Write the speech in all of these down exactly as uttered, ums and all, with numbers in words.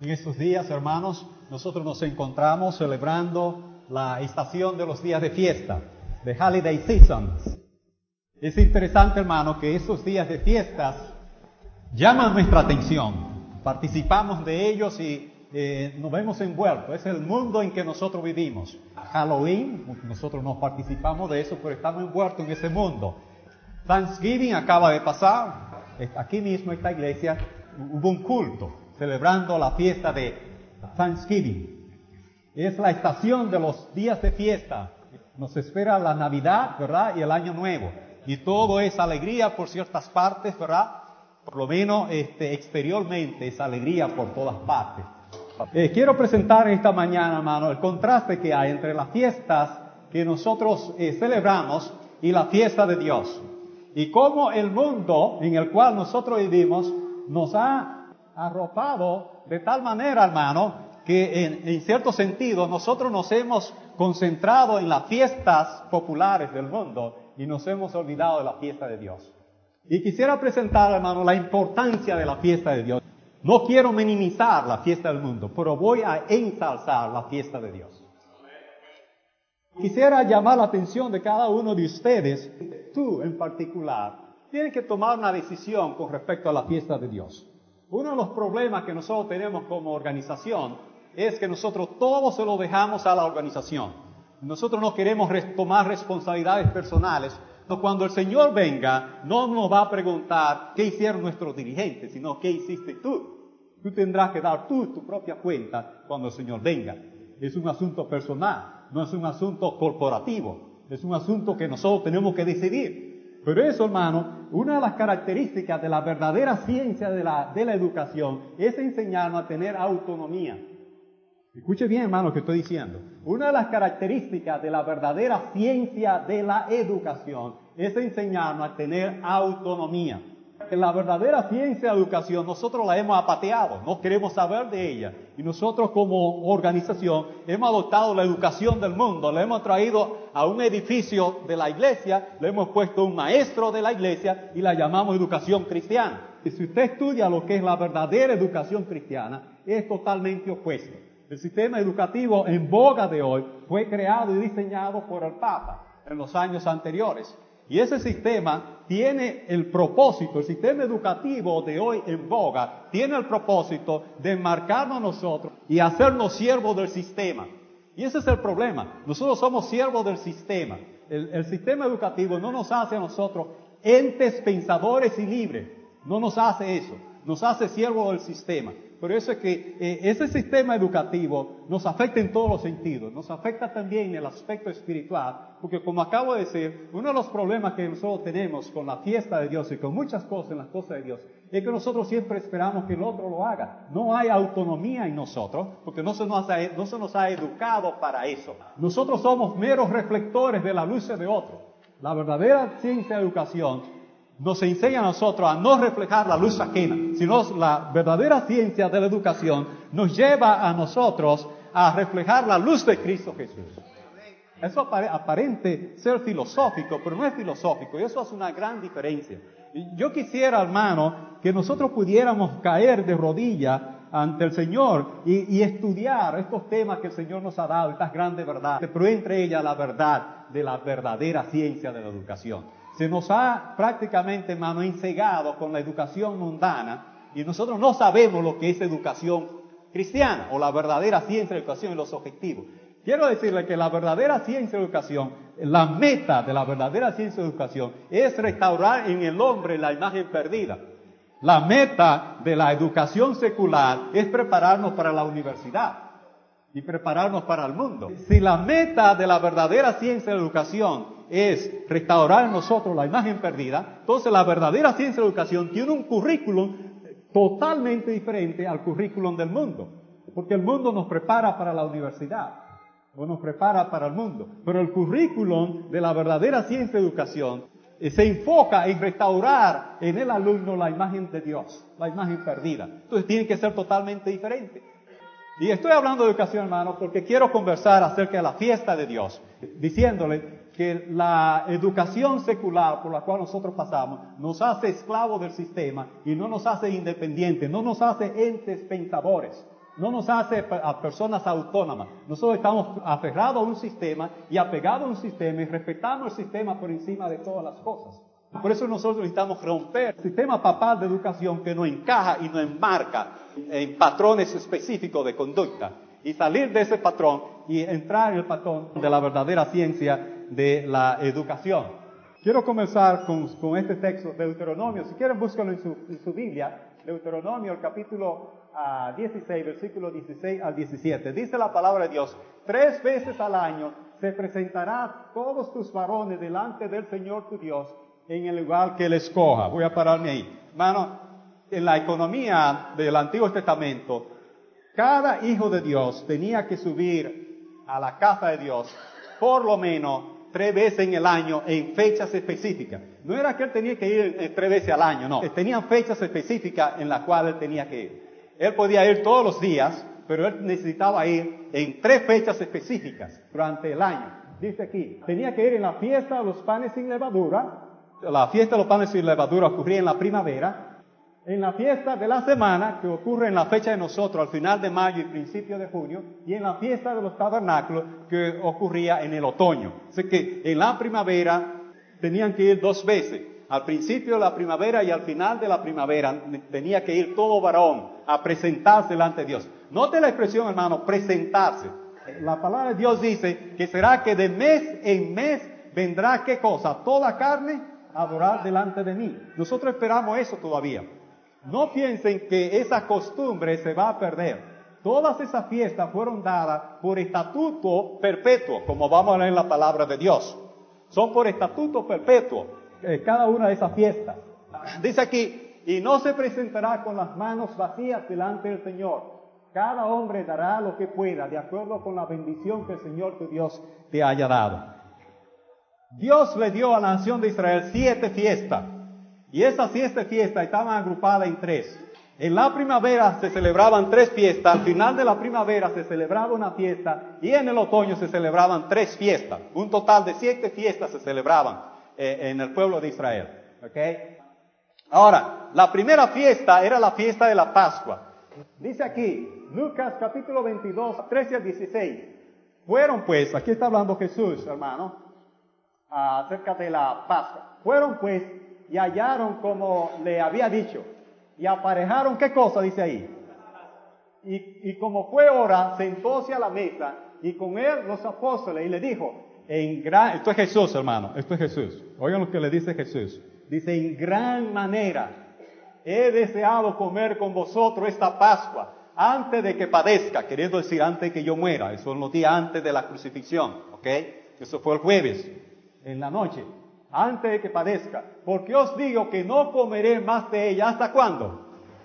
En estos días, hermanos, nosotros nos encontramos celebrando la estación de los días de fiesta, the holiday seasons. Es interesante, hermano, que estos días de fiestas llaman nuestra atención. Participamos de ellos y eh, nos vemos envueltos. Es el mundo en que nosotros vivimos. Halloween, nosotros no participamos de eso, pero estamos envueltos en ese mundo. Thanksgiving acaba de pasar. Aquí mismo en esta iglesia hubo un culto celebrando la fiesta de Thanksgiving. Es la estación de los días de fiesta. Nos espera la Navidad, ¿verdad? Y el Año Nuevo. Y todo es alegría por ciertas partes, ¿verdad? Por lo menos este, exteriormente es alegría por todas partes. Eh, quiero presentar esta mañana, hermano, el contraste que hay entre las fiestas que nosotros eh, celebramos y la fiesta de Dios. Y cómo el mundo en el cual nosotros vivimos nos ha arropado de tal manera, hermano, que en, en cierto sentido nosotros nos hemos concentrado en las fiestas populares del mundo y nos hemos olvidado de la fiesta de Dios. Y quisiera presentar, hermano, la importancia de la fiesta de Dios. No quiero minimizar la fiesta del mundo, pero voy a ensalzar la fiesta de Dios. Quisiera llamar la atención de cada uno de ustedes, tú en particular, tienes que tomar una decisión con respecto a la fiesta de Dios. Uno de los problemas que nosotros tenemos como organización es que nosotros todo se lo dejamos a la organización. Nosotros no queremos res- tomar responsabilidades personales. Cuando el Señor venga, no nos va a preguntar qué hicieron nuestros dirigentes, sino qué hiciste tú. Tú tendrás que dar tú tu propia cuenta cuando el Señor venga. Es un asunto personal, no es un asunto corporativo. Es un asunto que nosotros tenemos que decidir. Pero eso, hermano, una de las características de la verdadera ciencia de la, de la educación es enseñarnos a tener autonomía. Escuche bien, hermano, lo que estoy diciendo. Una de las características de la verdadera ciencia de la educación es enseñarnos a tener autonomía. En la verdadera ciencia de educación nosotros la hemos apateado, no queremos saber de ella. Y nosotros como organización hemos adoptado la educación del mundo, la hemos traído a un edificio de la iglesia, le hemos puesto un maestro de la iglesia y la llamamos educación cristiana. Y si usted estudia lo que es la verdadera educación cristiana, es totalmente opuesto. El sistema educativo en boga de hoy fue creado y diseñado por el Papa en los años anteriores. Y ese sistema tiene el propósito, el sistema educativo de hoy en boga, tiene el propósito de marcarnos a nosotros y hacernos siervos del sistema. Y ese es el problema. Nosotros somos siervos del sistema. El, el sistema educativo no nos hace a nosotros entes pensadores y libres. No nos hace eso. Nos hace siervos del sistema. Por eso es que eh, ese sistema educativo nos afecta en todos los sentidos. Nos afecta también en el aspecto espiritual. Porque como acabo de decir, uno de los problemas que nosotros tenemos con la fiesta de Dios y con muchas cosas en las cosas de Dios, es que nosotros siempre esperamos que el otro lo haga. No hay autonomía en nosotros, porque no se nos ha, no se nos ha educado para eso. Nosotros somos meros reflectores de la luz de otro. La verdadera ciencia de educación nos enseña a nosotros a no reflejar la luz ajena, sino la verdadera ciencia de la educación nos lleva a nosotros a reflejar la luz de Cristo Jesús. Eso aparente ser filosófico, pero no es filosófico, y eso hace una gran diferencia. Yo quisiera, hermano, que nosotros pudiéramos caer de rodillas ante el Señor y, y estudiar estos temas que el Señor nos ha dado, estas grandes verdades, pero entre ellas la verdad de la verdadera ciencia de la educación. Se nos ha prácticamente, hermano, ensegado con la educación mundana y nosotros no sabemos lo que es educación cristiana o la verdadera ciencia de la educación y los objetivos. Quiero decirle que la verdadera ciencia de educación, la meta de la verdadera ciencia de educación es restaurar en el hombre la imagen perdida. La meta de la educación secular es prepararnos para la universidad y prepararnos para el mundo. Si la meta de la verdadera ciencia de educación es restaurar en nosotros la imagen perdida, entonces la verdadera ciencia de educación tiene un currículum totalmente diferente al currículum del mundo. Porque el mundo nos prepara para la universidad, o nos prepara para el mundo. Pero el currículum de la verdadera ciencia de educación eh, se enfoca en restaurar en el alumno la imagen de Dios, la imagen perdida. Entonces tiene que ser totalmente diferente. Y estoy hablando de educación, hermano, porque quiero conversar acerca de la fiesta de Dios, diciéndole que la educación secular por la cual nosotros pasamos nos hace esclavos del sistema y no nos hace independientes, no nos hace entes pensadores. no nos hace a personas autónomas. Nosotros estamos aferrados a un sistema y apegados a un sistema y respetamos el sistema por encima de todas las cosas. Por eso nosotros necesitamos romper el sistema papal de educación que nos encaja y nos enmarca en patrones específicos de conducta y salir de ese patrón y entrar en el patrón de la verdadera ciencia de la educación. Quiero comenzar con, con este texto de Deuteronomio. Si quieren, búscalo en su, en su Biblia. Deuteronomio, el capítulo uh, dieciséis, versículo dieciséis al diecisiete. Dice la palabra de Dios: tres veces al año se presentará todos tus varones delante del Señor tu Dios en el lugar que Él escoja. Voy a pararme ahí. Hermano, en la economía del Antiguo Testamento, cada hijo de Dios tenía que subir a la casa de Dios por lo menos tres veces en el año en fechas específicas. No era que él tenía que ir eh, tres veces al año, no. Tenían fechas específicas en las cuales él tenía que ir. Él podía ir todos los días, pero él necesitaba ir en tres fechas específicas durante el año. Dice aquí, tenía que ir en la fiesta de los panes sin levadura. La fiesta de los panes sin levadura ocurría en la primavera. En la fiesta de la semana, que ocurre en la fecha de nosotros, al final de mayo y principio de junio, y en la fiesta de los tabernáculos, que ocurría en el otoño. Así que en la primavera tenían que ir dos veces. Al principio de la primavera y al final de la primavera tenía que ir todo varón a presentarse delante de Dios. Note la expresión, hermano, presentarse. La palabra de Dios dice que será que de mes en mes vendrá, ¿qué cosa? Toda carne a adorar delante de mí. Nosotros esperamos eso todavía. No piensen que esa costumbre se va a perder. Todas esas fiestas fueron dadas por estatuto perpetuo, como vamos a leer en la palabra de Dios. Son por estatuto perpetuo, eh, cada una de esas fiestas. Dice aquí, y no se presentará con las manos vacías delante del Señor. Cada hombre dará lo que pueda, de acuerdo con la bendición que el Señor tu Dios te haya dado. Dios le dio a la nación de Israel siete fiestas. Y esas siete fiestas estaban agrupadas en tres. En la primavera se celebraban tres fiestas, al final de la primavera se celebraba una fiesta y en el otoño se celebraban tres fiestas. Un total de siete fiestas se celebraban eh, en el pueblo de Israel. ¿Okay? Ahora, la primera fiesta era la fiesta de la Pascua. Dice aquí, Lucas capítulo veintidós, trece al dieciséis. Fueron pues, aquí está hablando Jesús, hermano, acerca de la Pascua. Fueron pues y hallaron como le había dicho, y aparejaron, ¿qué cosa dice ahí? Y, y como fue hora, sentóse a la mesa, y con él los apóstoles, y le dijo, en gran, esto es Jesús, hermano, esto es Jesús, oigan lo que le dice Jesús, dice, en gran manera he deseado comer con vosotros esta Pascua, antes de que padezca, queriendo decir, antes de que yo muera, eso es los días antes de la crucifixión, ¿ok? Eso fue el jueves, en la noche. Antes de que padezca, porque os digo que no comeré más de ella. ¿Hasta cuándo?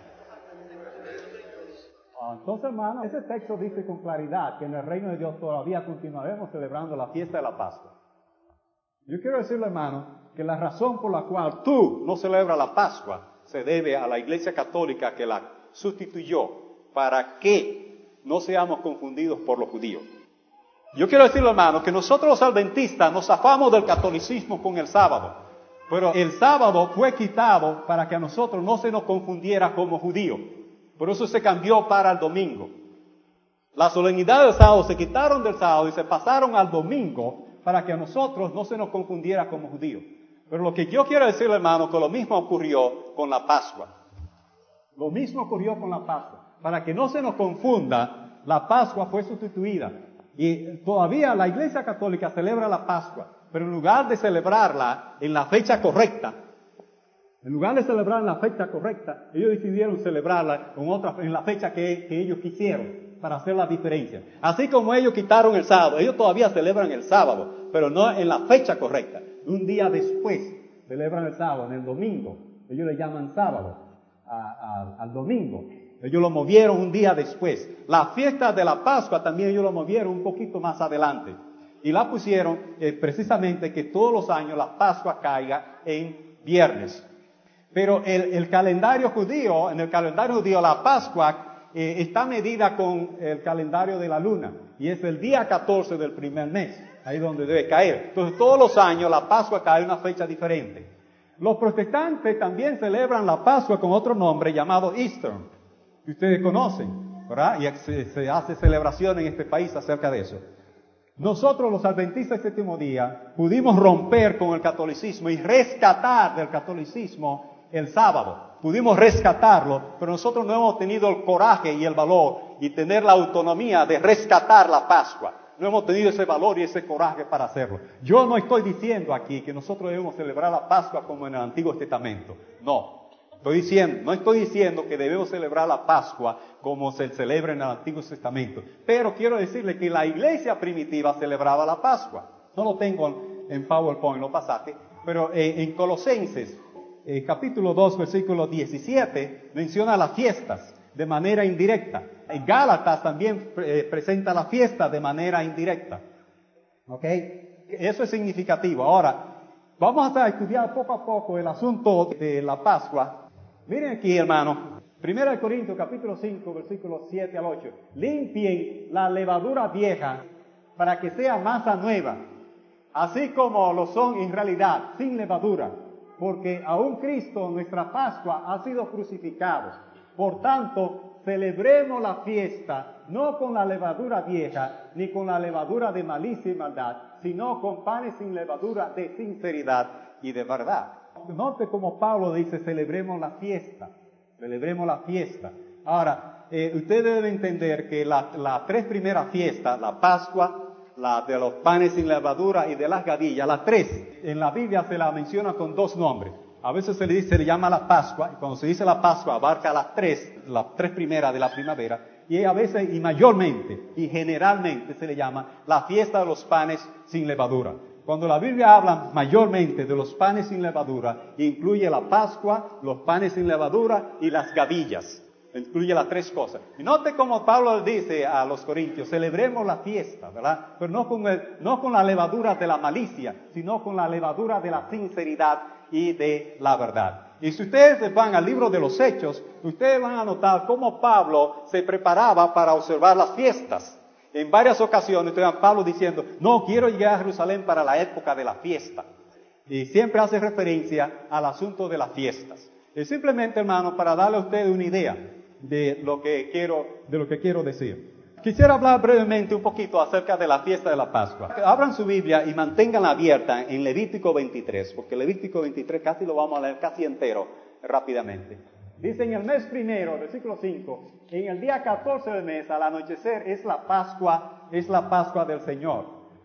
Ah, entonces, hermano, ese texto dice con claridad que en el reino de Dios todavía continuaremos celebrando la fiesta de la Pascua. Yo quiero decirle, hermano, que la razón por la cual tú no celebras la Pascua se debe a la Iglesia Católica que la sustituyó para que no seamos confundidos por los judíos. Yo quiero decirle, hermano, que nosotros los adventistas nos zafamos del catolicismo con el sábado. Pero el sábado fue quitado para que a nosotros no se nos confundiera como judíos. Por eso se cambió para el domingo. La solemnidad del sábado se quitaron del sábado y se pasaron al domingo para que a nosotros no se nos confundiera como judíos. Pero lo que yo quiero decirle, hermano, que lo mismo ocurrió con la Pascua. Lo mismo ocurrió con la Pascua. Para que no se nos confunda, la Pascua fue sustituida. Y todavía la Iglesia Católica celebra la Pascua, pero en lugar de celebrarla en la fecha correcta, en lugar de celebrar en la fecha correcta, ellos decidieron celebrarla en, otra, en la fecha que, que ellos quisieron, para hacer la diferencia. Así como ellos quitaron el sábado, ellos todavía celebran el sábado, pero no en la fecha correcta. Un día después celebran el sábado, en el domingo. Ellos le llaman sábado a, a, al domingo. Ellos lo movieron un día después. La fiesta de la Pascua también ellos lo movieron un poquito más adelante. Y la pusieron eh, precisamente que todos los años la Pascua caiga en viernes. Pero el, el calendario judío, en el calendario judío la Pascua eh, está medida con el calendario de la luna. Y es el día catorce del primer mes. Ahí donde debe caer. Entonces todos los años la Pascua cae en una fecha diferente. Los protestantes también celebran la Pascua con otro nombre llamado Easter, que ustedes conocen. ¿verdad? Y se, se hace celebración en este país acerca de eso. Nosotros los adventistas del séptimo día pudimos romper con el catolicismo y rescatar del catolicismo el sábado. Pudimos rescatarlo, pero nosotros no hemos tenido el coraje y el valor y tener la autonomía de rescatar la Pascua. No hemos tenido ese valor y ese coraje para hacerlo. Yo no estoy diciendo aquí que nosotros debemos celebrar la Pascua como en el Antiguo Testamento. No. Estoy diciendo, no estoy diciendo que debemos celebrar la Pascua como se celebra en el Antiguo Testamento. Pero quiero decirle que la iglesia primitiva celebraba la Pascua. No lo tengo en PowerPoint los pasajes, pero eh, en Colosenses, eh, capítulo dos, versículo diecisiete, menciona las fiestas de manera indirecta. En Gálatas también eh, presenta la fiesta de manera indirecta. ¿Ok? Eso es significativo. Ahora, vamos a estudiar poco a poco el asunto de la Pascua. Miren aquí, hermano. Primera de Corintios, capítulo cinco, versículos siete al ocho. Limpien la levadura vieja para que sea masa nueva, así como lo son en realidad, sin levadura. Porque aún Cristo, nuestra Pascua, ha sido crucificado. Por tanto, celebremos la fiesta, no con la levadura vieja, ni con la levadura de malicia y maldad, sino con panes sin levadura de sinceridad y de verdad. Note como Pablo dice, celebremos la fiesta, celebremos la fiesta. Ahora, eh, ustedes deben entender que las la tres primeras fiestas, la Pascua, la de los panes sin levadura y de las gadillas, las tres, en la Biblia se la menciona con dos nombres. A veces se le dice, se le llama la Pascua, y cuando se dice la Pascua abarca las tres, las tres primeras de la primavera, y a veces, y mayormente, y generalmente se le llama la fiesta de los panes sin levadura. Cuando la Biblia habla mayormente de los panes sin levadura, incluye la Pascua, los panes sin levadura y las gadillas. Incluye las tres cosas. Y note como Pablo dice a los corintios, celebremos la fiesta, ¿verdad? Pero no con, el, no con la levadura de la malicia, sino con la levadura de la sinceridad y de la verdad. Y si ustedes van al libro de los Hechos, ustedes van a notar cómo Pablo se preparaba para observar las fiestas. En varias ocasiones, ustedes ven a Pablo diciendo, no, quiero llegar a Jerusalén para la época de la fiesta. Y siempre hace referencia al asunto de las fiestas. Es simplemente, hermano, para darle a ustedes una idea de lo que quiero, de lo que quiero decir. Quisiera hablar brevemente un poquito acerca de la fiesta de la Pascua. Abran su Biblia y manténganla abierta en Levítico veintitrés, porque Levítico veintitrés casi lo vamos a leer casi entero rápidamente. Dice en el mes primero, versículo cinco, en el día catorce del mes, al anochecer, es la Pascua, es la Pascua del Señor.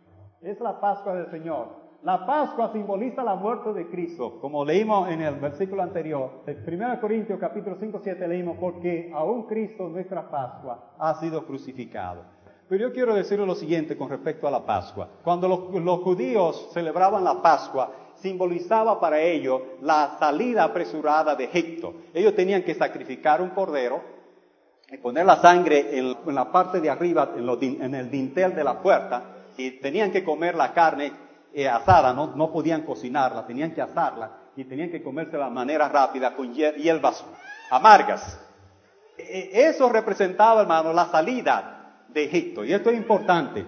Es la Pascua del Señor. La Pascua simboliza la muerte de Cristo, como leímos en el versículo anterior. En primera Corintios capítulo cinco, siete leímos, porque aún Cristo, nuestra Pascua, ha sido crucificado. Pero yo quiero decirle lo siguiente con respecto a la Pascua. Cuando los, los judíos celebraban la Pascua, simbolizaba para ellos la salida apresurada de Egipto. Ellos tenían que sacrificar un cordero y poner la sangre en, en la parte de arriba, en, lo, en el dintel de la puerta, y tenían que comer la carne Eh, asada, no, no podían cocinarla, tenían que asarla y tenían que comérsela de manera rápida con hierbas amargas. Eh, eso representaba, hermano, la salida de Egipto, y esto es importante.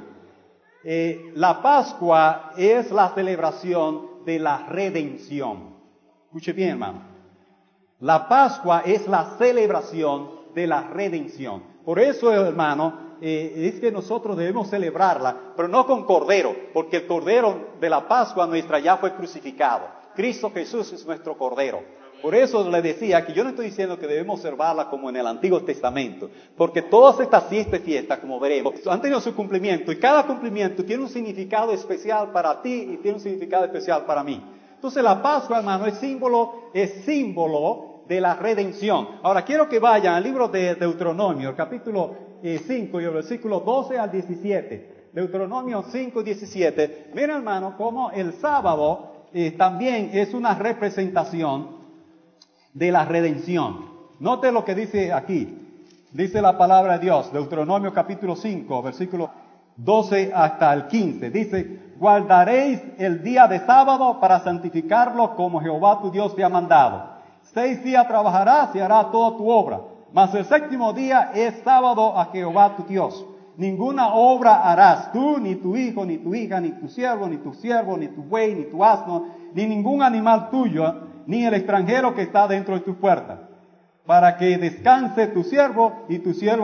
Eh, la Pascua es la celebración de la redención. Escuche bien, hermano. La Pascua es la celebración de la redención. Por eso, hermano, Eh, es que nosotros debemos celebrarla, pero no con cordero, porque el cordero de la Pascua nuestra ya fue crucificado. Cristo Jesús es nuestro cordero. Por eso le decía que yo no estoy diciendo que debemos observarla como en el Antiguo Testamento, porque todas estas siete fiestas, como veremos, han tenido su cumplimiento, y cada cumplimiento tiene un significado especial para ti y tiene un significado especial para mí. Entonces la Pascua, hermano, es símbolo, es símbolo de la redención. Ahora quiero que vayan al libro de Deuteronomio, el capítulo cinco y el versículo doce al diecisiete. Deuteronomio cinco, diecisiete. Mira, hermano, cómo el sábado eh, también es una representación de la redención. Note lo que dice aquí. Dice la palabra de Dios, Deuteronomio capítulo cinco, versículo doce hasta el quince. Dice, guardaréis el día de sábado para santificarlo como Jehová tu Dios te ha mandado. Seis días trabajarás y harás toda tu obra. Mas el séptimo día es sábado a Jehová tu Dios. Ninguna obra harás tú, ni tu hijo, ni tu hija, ni tu siervo, ni tu siervo, ni tu buey, ni tu asno, ni ningún animal tuyo, ni el extranjero que está dentro de tu puerta, para que descanse tu siervo y tu sierva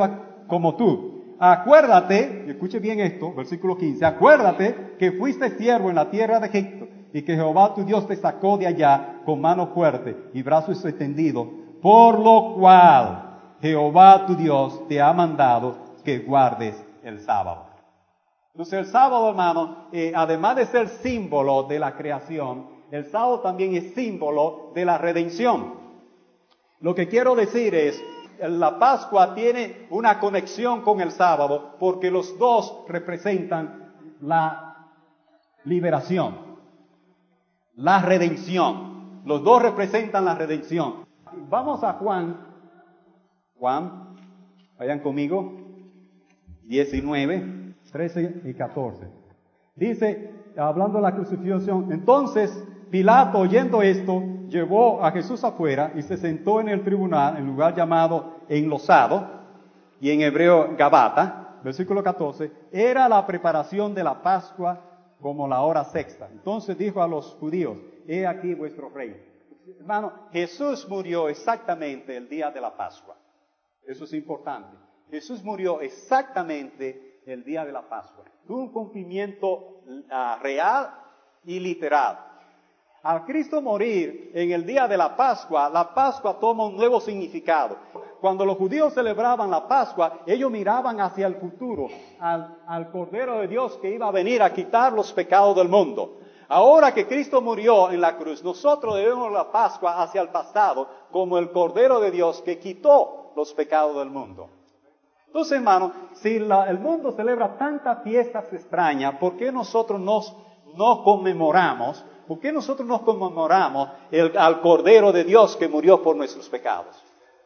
como tú. Acuérdate, escuche bien esto, versículo quince, acuérdate que fuiste siervo en la tierra de Egipto y que Jehová tu Dios te sacó de allá con mano fuerte y brazos extendidos, por lo cual Jehová tu Dios te ha mandado que guardes el sábado. Entonces el sábado, hermano, eh, además de ser símbolo de la creación, el sábado también es símbolo de la redención. Lo que quiero decir es, la Pascua tiene una conexión con el sábado porque los dos representan la liberación, la redención. Los dos representan la redención. Vamos a Juan, Juan, vayan conmigo, diecinueve, trece y catorce. Dice, hablando de la crucifixión, entonces Pilato, oyendo esto, llevó a Jesús afuera y se sentó en el tribunal, en lugar llamado enlosado, y en hebreo Gabata, versículo catorce, era la preparación de la Pascua como la hora sexta. Entonces dijo a los judíos, he aquí vuestro rey. Hermano, Jesús murió exactamente el día de la Pascua. Eso es importante. Jesús murió exactamente el día de la Pascua. Tuvo un cumplimiento uh, real y literal. Al Cristo morir en el día de la Pascua, la Pascua toma un nuevo significado. Cuando los judíos celebraban la Pascua, ellos miraban hacia el futuro, al, al Cordero de Dios que iba a venir a quitar los pecados del mundo. Ahora que Cristo murió en la cruz, nosotros debemos la Pascua hacia el pasado, como el Cordero de Dios que quitó los pecados del mundo. Entonces, hermano, si la, el mundo celebra tantas fiestas extrañas, ¿por qué nosotros nos, no conmemoramos? ¿Por qué nosotros nos conmemoramos el, al Cordero de Dios que murió por nuestros pecados?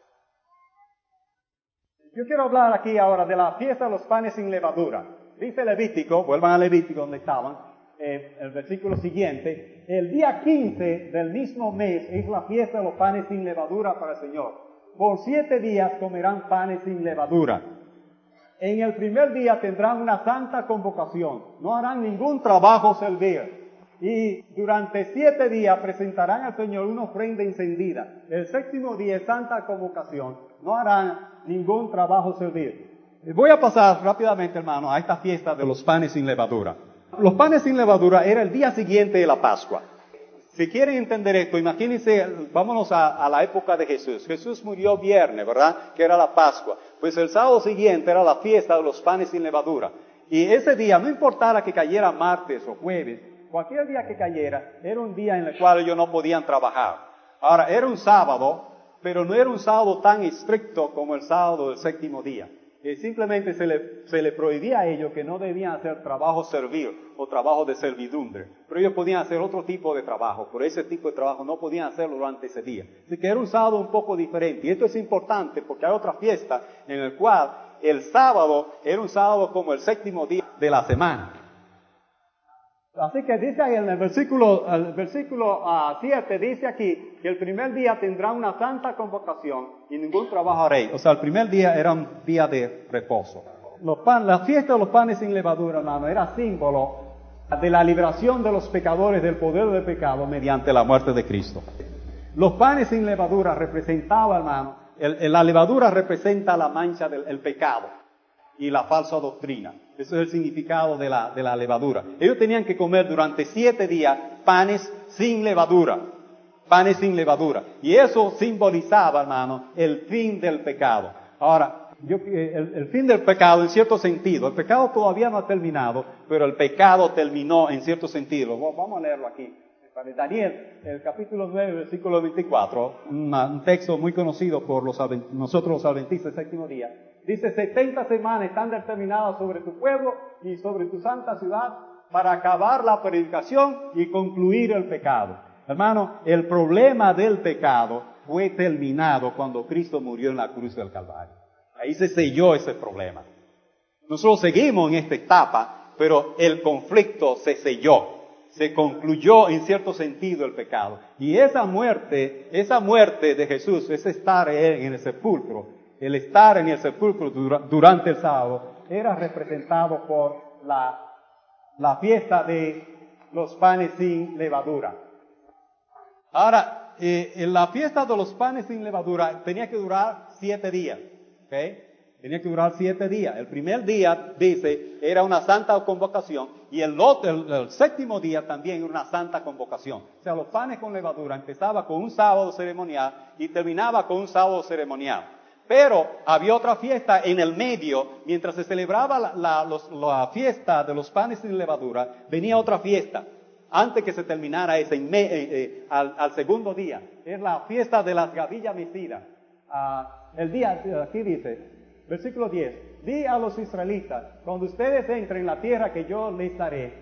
Yo quiero hablar aquí ahora de la fiesta de los panes sin levadura. Dice Levítico, vuelvan a Levítico donde estaban, eh, el versículo siguiente, el día quince del mismo mes es la fiesta de los panes sin levadura para el Señor. Por siete días comerán panes sin levadura. En el primer día tendrán una santa convocación, no harán ningún trabajo servil. Y durante siete días presentarán al Señor una ofrenda encendida. El séptimo día es santa convocación. No harán ningún trabajo servil. Voy a pasar rápidamente, hermano, a esta fiesta de los panes sin levadura. Los panes sin levadura era el día siguiente de la Pascua. Si quieren entender esto, imagínense, vámonos a, a la época de Jesús. Jesús murió viernes, ¿verdad? Que era la Pascua. Pues el sábado siguiente era la fiesta de los panes sin levadura. Y ese día, no importara que cayera martes o jueves, cualquier día que cayera, era un día en el cual ellos no podían trabajar. Ahora, era un sábado, pero no era un sábado tan estricto como el sábado del séptimo día. Eh, simplemente se le, se le prohibía a ellos que no debían hacer trabajo servil o trabajo de servidumbre. Pero ellos podían hacer otro tipo de trabajo, pero ese tipo de trabajo no podían hacerlo durante ese día. Así que era un sábado un poco diferente. Y esto es importante porque hay otra fiesta en la cual el sábado era un sábado como el séptimo día de la semana. Así que dice ahí en el versículo, el versículo uh, siete, dice aquí que el primer día tendrá una santa convocación y ningún trabajo haréis. O sea, el primer día era un día de reposo. Los pan, la fiesta de los panes sin levadura, hermano, era símbolo de la liberación de los pecadores del poder del pecado mediante la muerte de Cristo. Los panes sin levadura representaban, hermano, el, el, la levadura representa la mancha del el pecado y la falsa doctrina. Ese es el significado de la, de la levadura. Ellos tenían que comer durante siete días panes sin levadura. Panes sin levadura. Y eso simbolizaba, hermano, el fin del pecado. Ahora, yo, el, el fin del pecado en cierto sentido. El pecado todavía no ha terminado, pero el pecado terminó en cierto sentido. Vamos a leerlo aquí. Daniel, el capítulo nueve, versículo veinticuatro, una, un texto muy conocido por los, nosotros los adventistas del séptimo día. Dice, setenta semanas están determinadas sobre tu pueblo y sobre tu santa ciudad para acabar la predicación y concluir el pecado. Hermano, el problema del pecado fue terminado cuando Cristo murió en la cruz del Calvario. Ahí se selló ese problema. Nosotros seguimos en esta etapa, pero el conflicto se selló. Se concluyó en cierto sentido el pecado. Y esa muerte, esa muerte de Jesús, ese estar en el sepulcro, el estar en el sepulcro durante el sábado, era representado por la, la fiesta de los panes sin levadura. Ahora, eh, en la fiesta de los panes sin levadura tenía que durar siete días, ¿ok? Tenía que durar siete días. El primer día, dice, era una santa convocación y el, otro, el, el séptimo día también era una santa convocación. O sea, los panes con levadura empezaba con un sábado ceremonial y terminaba con un sábado ceremonial. Pero había otra fiesta en el medio, mientras se celebraba la, la, los, la fiesta de los panes sin levadura, venía otra fiesta, antes que se terminara ese, eh, eh, al, al segundo día. Es la fiesta de las gavillas mecidas. Ah, el día, aquí dice, versículo diez, di a los israelitas, cuando ustedes entren en la tierra que yo les daré,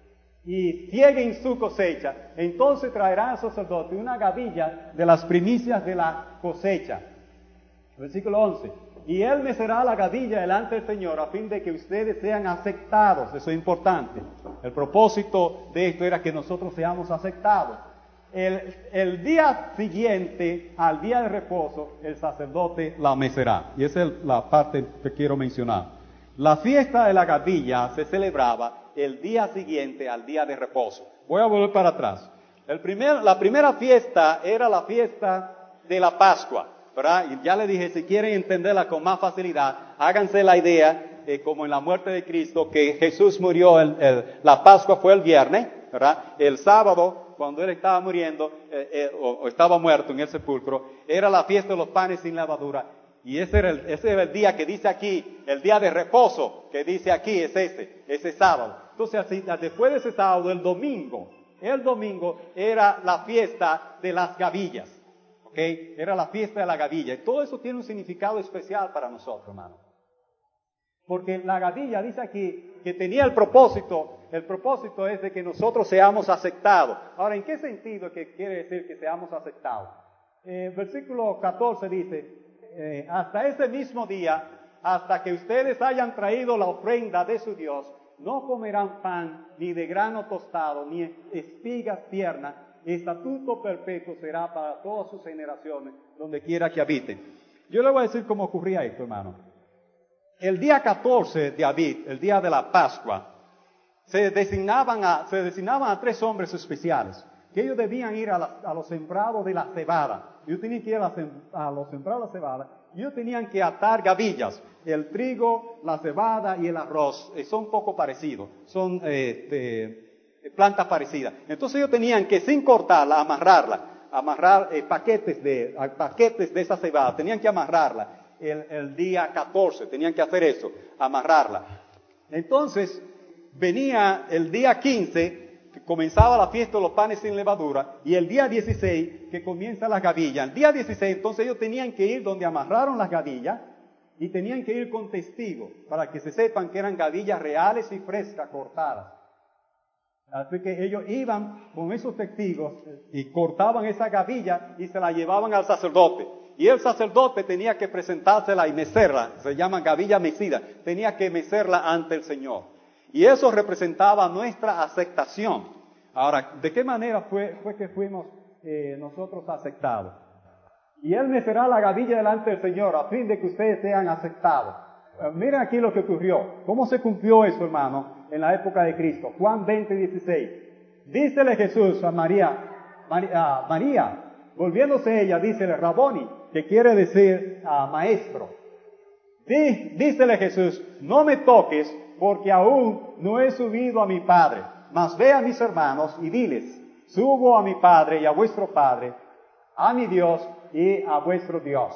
y cieguen su cosecha, entonces traerán al sacerdote una gavilla de las primicias de la cosecha. Versículo once, y él mecerá la gavilla delante del Señor a fin de que ustedes sean aceptados. Eso es importante. El propósito de esto era que nosotros seamos aceptados. El, el día siguiente al día de reposo, el sacerdote la mecerá. Y esa es la parte que quiero mencionar. La fiesta de la gavilla se celebraba el día siguiente al día de reposo. Voy a volver para atrás. El primer, la primera fiesta era la fiesta de la Pascua, ¿verdad? Y ya le dije, si quieren entenderla con más facilidad, háganse la idea, eh, como en la muerte de Cristo, que Jesús murió, el, el, la Pascua fue el viernes, ¿verdad? El sábado, cuando él estaba muriendo, eh, eh, o, o estaba muerto en el sepulcro, era la fiesta de los panes sin levadura. Y ese era, el, ese era el día que dice aquí, el día de reposo, que dice aquí, es ese, ese sábado. Entonces, así, después de ese sábado, el domingo, el domingo era la fiesta de las gavillas. ¿Ok? Era la fiesta de la gavilla. Y todo eso tiene un significado especial para nosotros, hermano. Porque la gavilla dice aquí que tenía el propósito, el propósito es de que nosotros seamos aceptados. Ahora, ¿en qué sentido que quiere decir que seamos aceptados? Eh, versículo catorce dice, eh, hasta ese mismo día, hasta que ustedes hayan traído la ofrenda de su Dios, no comerán pan, ni de grano tostado, ni espigas tiernas. Estatuto perpetuo será para todas sus generaciones, donde quiera que habiten. Yo le voy a decir cómo ocurría esto, hermano. El día catorce de Abib, el día de la Pascua, se designaban a, se designaban a tres hombres especiales, que ellos debían ir a, la, a los sembrados de la cebada. Ellos tenían que ir a, la, a los sembrados de la cebada, y ellos tenían que atar gavillas. El trigo, la cebada y el arroz eh, son un poco parecidos, son eh, de, plantas parecidas. Entonces ellos tenían que, sin cortarla, amarrarla, amarrar eh, paquetes de paquetes de esa cebada, tenían que amarrarla el, el día catorce, tenían que hacer eso, amarrarla. Entonces venía el día quince, que comenzaba la fiesta de los panes sin levadura, y el día dieciséis, que comienza la gavilla. El día dieciséis, entonces ellos tenían que ir donde amarraron las gavillas, y tenían que ir con testigos, para que se sepan que eran gavillas reales y frescas cortadas. Así que ellos iban con esos testigos y cortaban esa gavilla y se la llevaban al sacerdote. Y el sacerdote tenía que presentársela y mecerla, se llama gavilla mecida, tenía que mecerla ante el Señor. Y eso representaba nuestra aceptación. Ahora, ¿de qué manera fue, fue que fuimos eh, nosotros aceptados? Y él mecerá la gavilla delante del Señor a fin de que ustedes sean aceptados. Eh, miren aquí lo que ocurrió. ¿Cómo se cumplió eso, hermano, en la época de Cristo? Juan veinte, dieciséis. Dícele Jesús a María, María, a María, volviéndose ella, dícele Raboni, que quiere decir uh, maestro. Dí, dícele Jesús, no me toques, porque aún no he subido a mi Padre, mas ve a mis hermanos y diles, subo a mi Padre y a vuestro Padre, a mi Dios y a vuestro Dios.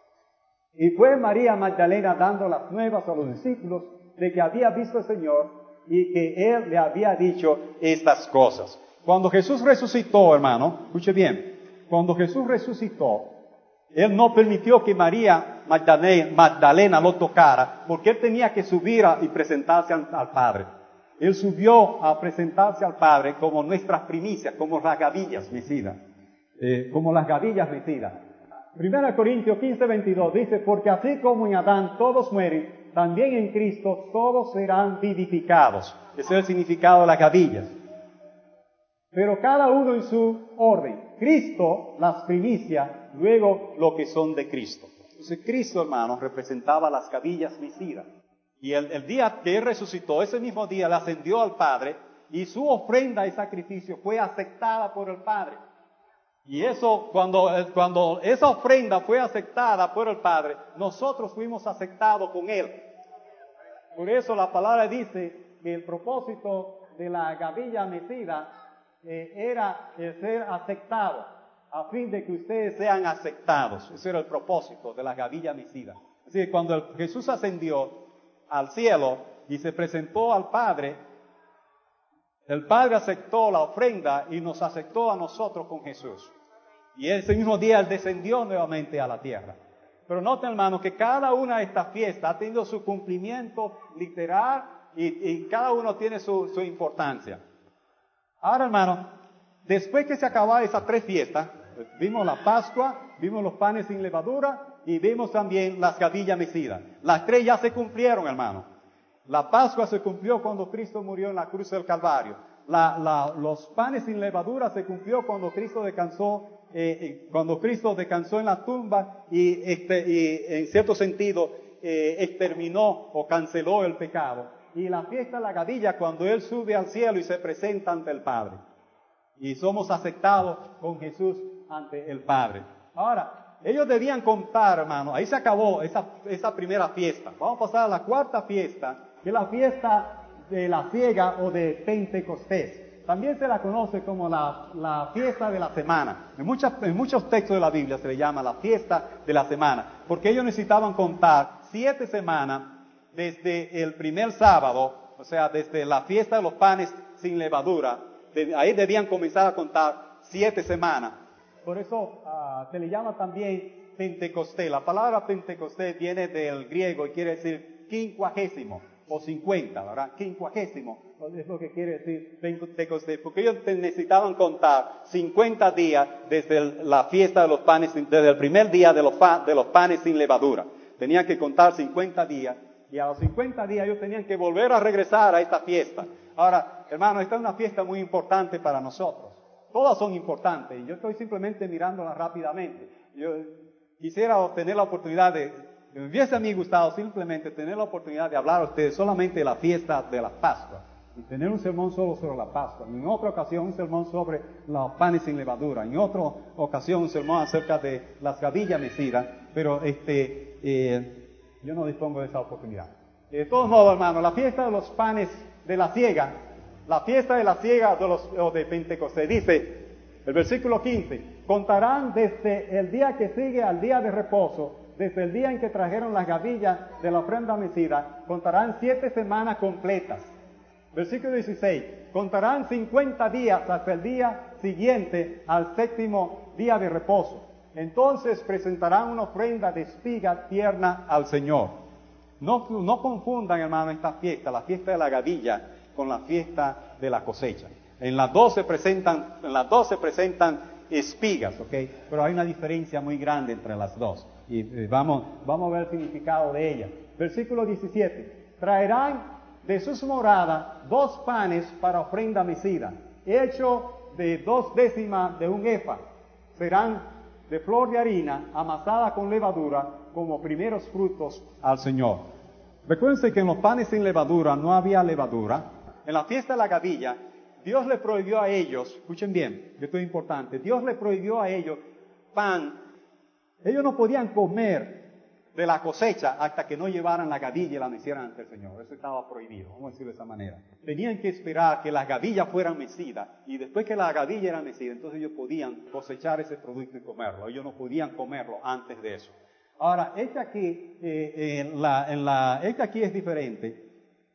Y fue María Magdalena dando las nuevas a los discípulos de que había visto al Señor y que Él le había dicho estas cosas. Cuando Jesús resucitó, hermano, escuche bien, cuando Jesús resucitó, Él no permitió que María Magdalena, Magdalena lo tocara, porque Él tenía que subir a, y presentarse al, al Padre. Él subió a presentarse al Padre como nuestras primicias, como las gavillas mecidas, eh, como las gavillas mecidas. Primera Corintios quince, veintidós dice, porque así como en Adán todos mueren, también en Cristo todos serán vivificados. Ese es el significado de las gavillas. Pero cada uno en su orden. Cristo, las primicias, luego lo que son de Cristo. Entonces Cristo, hermanos, representaba las gavillas mecidas. Y el, el día que Él resucitó, ese mismo día le ascendió al Padre, y su ofrenda y sacrificio fue aceptada por el Padre. Y eso, cuando, cuando esa ofrenda fue aceptada por el Padre, nosotros fuimos aceptados con Él. Por eso la palabra dice que el propósito de la gavilla mecida eh, era el ser aceptado, a fin de que ustedes sean aceptados. Ese era el propósito de la gavilla mecida. Así que cuando el, Jesús ascendió al cielo y se presentó al Padre, el Padre aceptó la ofrenda y nos aceptó a nosotros con Jesús. Y ese mismo día Él descendió nuevamente a la tierra. Pero noten, hermanos, que cada una de estas fiestas ha tenido su cumplimiento literal y, y cada uno tiene su, su importancia. Ahora, hermanos, después que se acabaron esas tres fiestas, vimos la Pascua, vimos los panes sin levadura y vimos también las gavillas mecidas. Las tres ya se cumplieron, hermanos. La Pascua se cumplió cuando Cristo murió en la cruz del Calvario. La, la, los panes sin levadura se cumplió cuando Cristo descansó Eh, cuando Cristo descansó en la tumba y, este, y en cierto sentido eh, exterminó o canceló el pecado. Y la fiesta de la gavilla cuando Él sube al cielo y se presenta ante el Padre. Y somos aceptados con Jesús ante el Padre. Ahora, ellos debían contar, hermano, ahí se acabó esa, esa primera fiesta. Vamos a pasar a la cuarta fiesta, que es la fiesta de la siega o de Pentecostés. También se la conoce como la, la fiesta de la semana. En, muchas, en muchos textos de la Biblia se le llama la fiesta de la semana, porque ellos necesitaban contar siete semanas desde el primer sábado, o sea, desde la fiesta de los panes sin levadura. De, ahí debían comenzar a contar siete semanas. Por eso uh, se le llama también Pentecostés. La palabra Pentecostés viene del griego y quiere decir quincuagésimo. O cincuenta, ¿verdad? Quincuagésimo, es lo que quiere decir Pentecostés, porque ellos necesitaban contar cincuenta días desde el, la fiesta de los panes, desde el primer día de los, de los panes sin levadura. Tenían que contar cincuenta días, y a los cincuenta días ellos tenían que volver a regresar a esta fiesta. Ahora, hermano, esta es una fiesta muy importante para nosotros. Todas son importantes, y yo estoy simplemente mirándolas rápidamente. Yo quisiera tener la oportunidad de... Me hubiese a mí gustado simplemente tener la oportunidad de hablar a ustedes solamente de la fiesta de la Pascua y tener un sermón solo sobre la Pascua. En otra ocasión un sermón sobre los panes sin levadura. En otra ocasión un sermón acerca de las gavillas mecidas. Pero este, eh, yo no dispongo de esa oportunidad. De todos modos, hermanos, la fiesta de los panes de la siega, la fiesta de la siega de los o de Pentecostés, dice el versículo quince, contarán desde el día que sigue al día de reposo. Desde el día en que trajeron las gavillas de la ofrenda mecida, contarán siete semanas completas. Versículo dieciséis, contarán cincuenta días hasta el día siguiente al séptimo día de reposo. Entonces presentarán una ofrenda de espiga tierna al Señor. No, no confundan, hermano, esta fiesta, la fiesta de la gavilla, con la fiesta de la cosecha. En las dos se presentan, en las dos se presentan espigas, ¿ok? Pero hay una diferencia muy grande entre las dos. Y eh, vamos, vamos a ver el significado de ella. Versículo diecisiete. Traerán de sus moradas dos panes para ofrenda mecida, hecho de dos décimas de un efa. Serán de flor de harina, amasada con levadura, como primeros frutos al Señor. Recuérdense que en los panes sin levadura no había levadura. En la fiesta de la gavilla, Dios le prohibió a ellos, escuchen bien, esto es importante, Dios le prohibió a ellos pan. Ellos no podían comer de la cosecha hasta que no llevaran la gavilla y la mecieran ante el Señor. Eso estaba prohibido, vamos a decirlo de esa manera. Tenían que esperar que las gavillas fueran mecidas, y después que la gavilla era mecida, entonces ellos podían cosechar ese producto y comerlo. Ellos no podían comerlo antes de eso. Ahora, este aquí, eh, en la, en la, este aquí es diferente,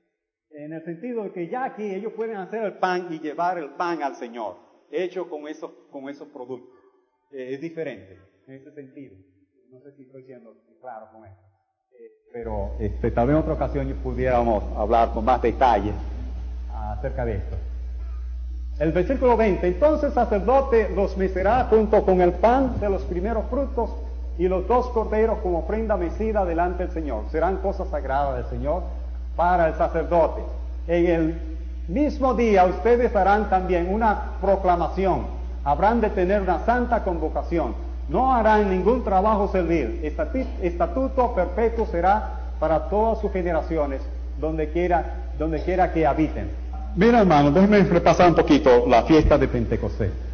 en el sentido de que ya aquí ellos pueden hacer el pan y llevar el pan al Señor, hecho con esos, con esos productos. Eh, es diferente en ese sentido. No sé si estoy siendo claro con esto. Eh, pero este, tal vez en otra ocasión pudiéramos hablar con más detalle acerca de esto. El versículo veinte. Entonces el sacerdote los mecerá junto con el pan de los primeros frutos y los dos corderos como ofrenda mecida delante del Señor. Serán cosas sagradas del Señor para el sacerdote. En el mismo día ustedes harán también una proclamación. Habrán de tener una santa convocación. No harán ningún trabajo servil. Estatuto perpetuo será para todas sus generaciones, donde quiera, donde quiera que habiten. Mira, hermano, déjenme repasar un poquito la fiesta de Pentecostés.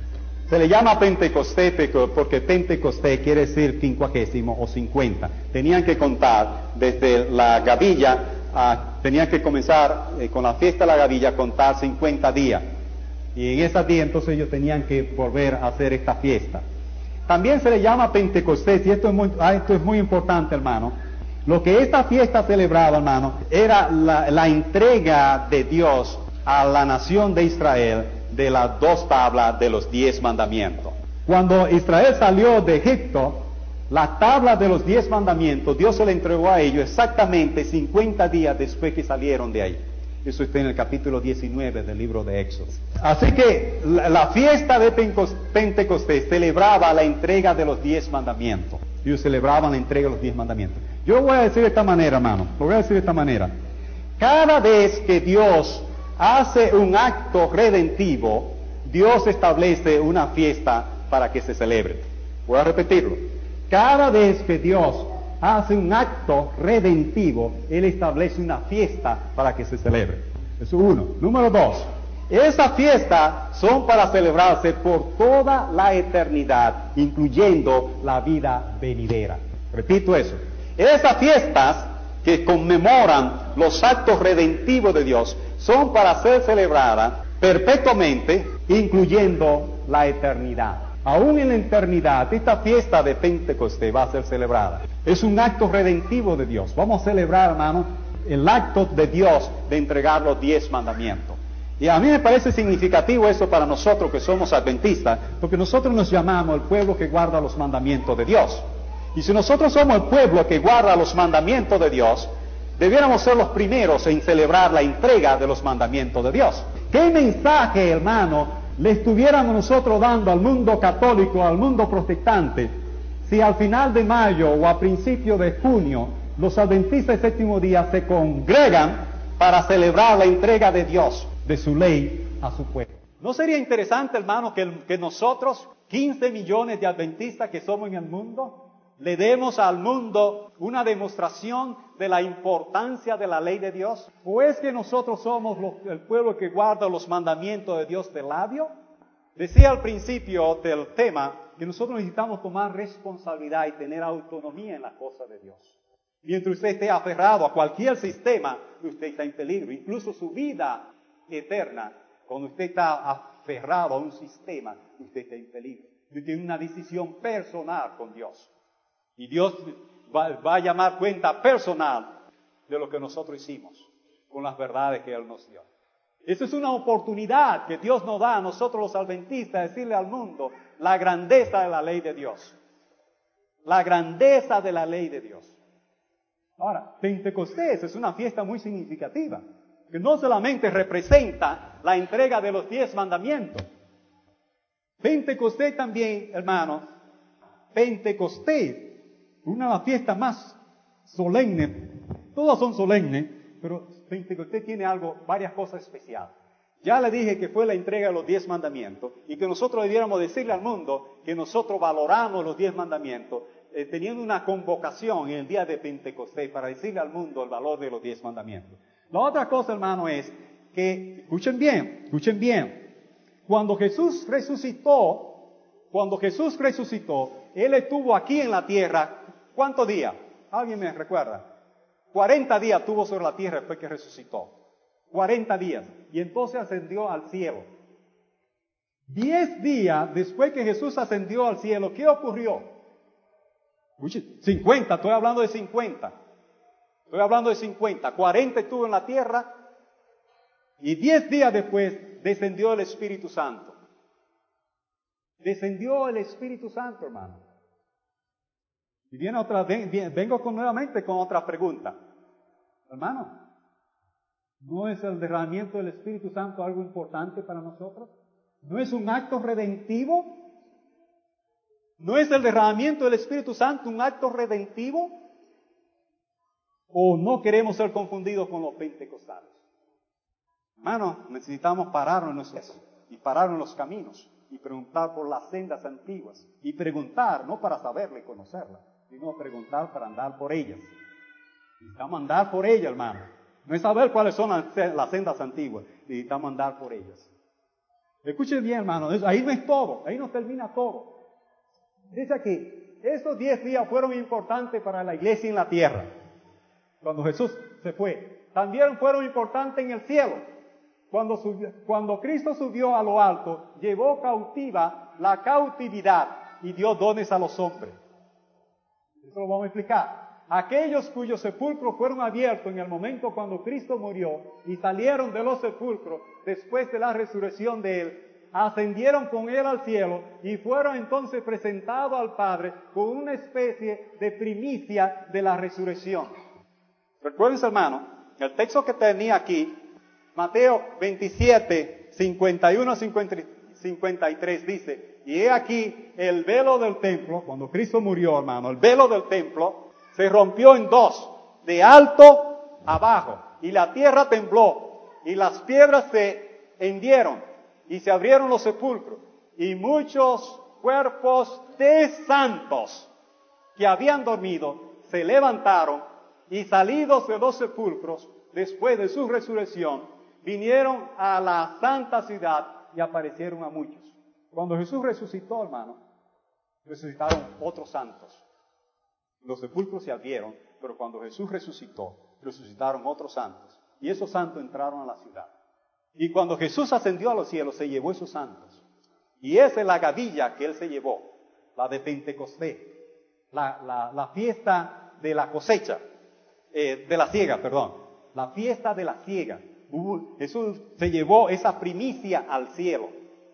Se le llama Pentecostés porque Pentecostés quiere decir quincuagésimo o cincuenta. Tenían que contar desde la gavilla, uh, tenían que comenzar eh, con la fiesta de la gavilla a contar cincuenta días. Y en esos días entonces ellos tenían que volver a hacer esta fiesta. También se le llama Pentecostés, y esto es muy, ah, esto es muy importante, hermano. Lo que esta fiesta celebraba, hermano, era la, la entrega de Dios a la nación de Israel de las dos tablas de los diez mandamientos. Cuando Israel salió de Egipto, la tabla de los diez mandamientos, Dios se la entregó a ellos exactamente cincuenta días después que salieron de ahí. Eso está en el capítulo diecinueve del libro de Éxodo. Así que la, la fiesta de Pentecostés celebraba la entrega de los diez mandamientos. Ellos celebraban la entrega de los diez mandamientos. Yo lo voy a decir de esta manera, hermano. Lo voy a decir de esta manera. Cada vez que Dios hace un acto redentivo, Dios establece una fiesta para que se celebre. Voy a repetirlo. Cada vez que Dios hace un acto redentivo, Él establece una fiesta para que se celebre. Eso es uno. Número dos, esas fiestas son para celebrarse por toda la eternidad, incluyendo la vida venidera. Repito eso. Esas fiestas que conmemoran los actos redentivos de Dios son para ser celebradas perpetuamente, incluyendo la eternidad. Aún en la eternidad, esta fiesta de Pentecostés va a ser celebrada. Es un acto redentivo de Dios. Vamos a celebrar, hermano, el acto de Dios de entregar los diez mandamientos. Y a mí me parece significativo eso para nosotros que somos adventistas, porque nosotros nos llamamos el pueblo que guarda los mandamientos de Dios. Y si nosotros somos el pueblo que guarda los mandamientos de Dios, debiéramos ser los primeros en celebrar la entrega de los mandamientos de Dios. ¿Qué mensaje, hermano, le estuviéramos nosotros dando al mundo católico, al mundo protestante, si al final de mayo o a principio de junio los adventistas del séptimo día se congregan para celebrar la entrega de Dios, de su ley, a su pueblo? ¿No sería interesante, hermano, que, que nosotros, quince millones de adventistas que somos en el mundo, le demos al mundo una demostración de la importancia de la ley de Dios? ¿O es que nosotros somos los, el pueblo que guarda los mandamientos de Dios de labio? Decía al principio del tema que nosotros necesitamos tomar responsabilidad y tener autonomía en las cosas de Dios. Mientras usted esté aferrado a cualquier sistema, usted está en peligro. Incluso su vida eterna, cuando usted está aferrado a un sistema, usted está en peligro. Usted tiene una decisión personal con Dios. Y Dios va, va a llamar cuenta personal de lo que nosotros hicimos con las verdades que Él nos dio. Esa es una oportunidad que Dios nos da a nosotros los adventistas, decirle al mundo la grandeza de la ley de Dios. La grandeza de la ley de Dios. Ahora, Pentecostés es una fiesta muy significativa, que no solamente representa la entrega de los diez mandamientos. Pentecostés también, hermano, Pentecostés, una de las fiestas más solemnes, todas son solemnes, pero Pentecostés tiene algo, varias cosas especiales. Ya le dije que fue la entrega de los diez mandamientos y que nosotros debiéramos decirle al mundo que nosotros valoramos los diez mandamientos, eh, teniendo una convocación en el día de Pentecostés para decirle al mundo el valor de los diez mandamientos. La otra cosa, hermano, es que, escuchen bien, escuchen bien, cuando Jesús resucitó, cuando Jesús resucitó, Él estuvo aquí en la tierra, ¿cuántos días? ¿Alguien me recuerda? cuarenta días tuvo sobre la tierra después que resucitó. cuarenta días. Y entonces ascendió al cielo. diez días después que Jesús ascendió al cielo, ¿qué ocurrió? cincuenta, estoy hablando de cincuenta. Estoy hablando de cincuenta. cuarenta estuvo en la tierra y diez días después descendió el Espíritu Santo. Descendió el Espíritu Santo, hermano. Y viene otra, ven, ven, vengo con, nuevamente con otra pregunta. Hermano, ¿no es el derramamiento del Espíritu Santo algo importante para nosotros? ¿No es un acto redentivo? ¿No es el derramamiento del Espíritu Santo un acto redentivo? ¿O no queremos ser confundidos con los pentecostales? Hermano, necesitamos pararnos en eso, y pararnos en los caminos, y preguntar por las sendas antiguas, y preguntar, no para saberla y conocerla, sino preguntar para andar por ellas. Necesitamos andar por ellas, hermano. No es saber cuáles son las, las sendas antiguas, necesitamos andar por ellas. Escuchen bien, hermano, ahí no es todo, ahí no termina todo. Dice aquí, esos diez días fueron importantes para la iglesia en la tierra, cuando Jesús se fue. También fueron importantes en el cielo. Cuando, subió, cuando Cristo subió a lo alto, llevó cautiva la cautividad y dio dones a los hombres. Eso lo vamos a explicar. Aquellos cuyos sepulcros fueron abiertos en el momento cuando Cristo murió y salieron de los sepulcros después de la resurrección de Él, ascendieron con Él al cielo y fueron entonces presentados al Padre con una especie de primicia de la resurrección. Recuerden, hermano, el texto que tenía aquí, Mateo veintisiete, cincuenta y uno a cincuenta y tres dice, y he aquí el velo del templo, cuando Cristo murió, hermano, el velo del templo se rompió en dos, de alto a abajo, y la tierra tembló, y las piedras se hendieron, y se abrieron los sepulcros, y muchos cuerpos de santos que habían dormido se levantaron, y salidos de los sepulcros, después de su resurrección, vinieron a la santa ciudad y aparecieron a muchos. Cuando Jesús resucitó, hermano, resucitaron otros santos. Los sepulcros se abrieron, pero cuando Jesús resucitó, resucitaron otros santos. Y esos santos entraron a la ciudad. Y cuando Jesús ascendió a los cielos, se llevó esos santos. Y esa es la gavilla que Él se llevó, la de Pentecostés, la, la, la fiesta de la cosecha, eh, de la siega, perdón, la fiesta de la siega. Jesús se llevó esa primicia al cielo.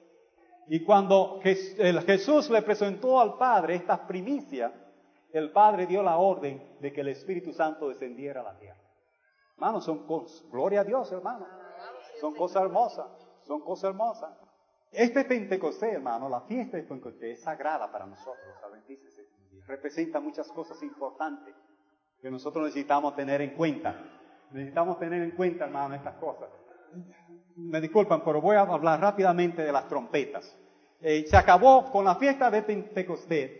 Y cuando Jesús le presentó al Padre estas primicias, el Padre dio la orden de que el Espíritu Santo descendiera a la tierra. Hermanos, son cosas, gloria a Dios, hermano. Son cosas hermosas, son cosas hermosas. Este Pentecostés, hermano, la fiesta de Pentecostés es sagrada para nosotros, ¿saben? Representa muchas cosas importantes que nosotros necesitamos tener en cuenta. Necesitamos tener en cuenta, hermano, estas cosas. Me disculpan, pero voy a hablar rápidamente de las trompetas. Eh, se acabó con la fiesta de Pentecostés.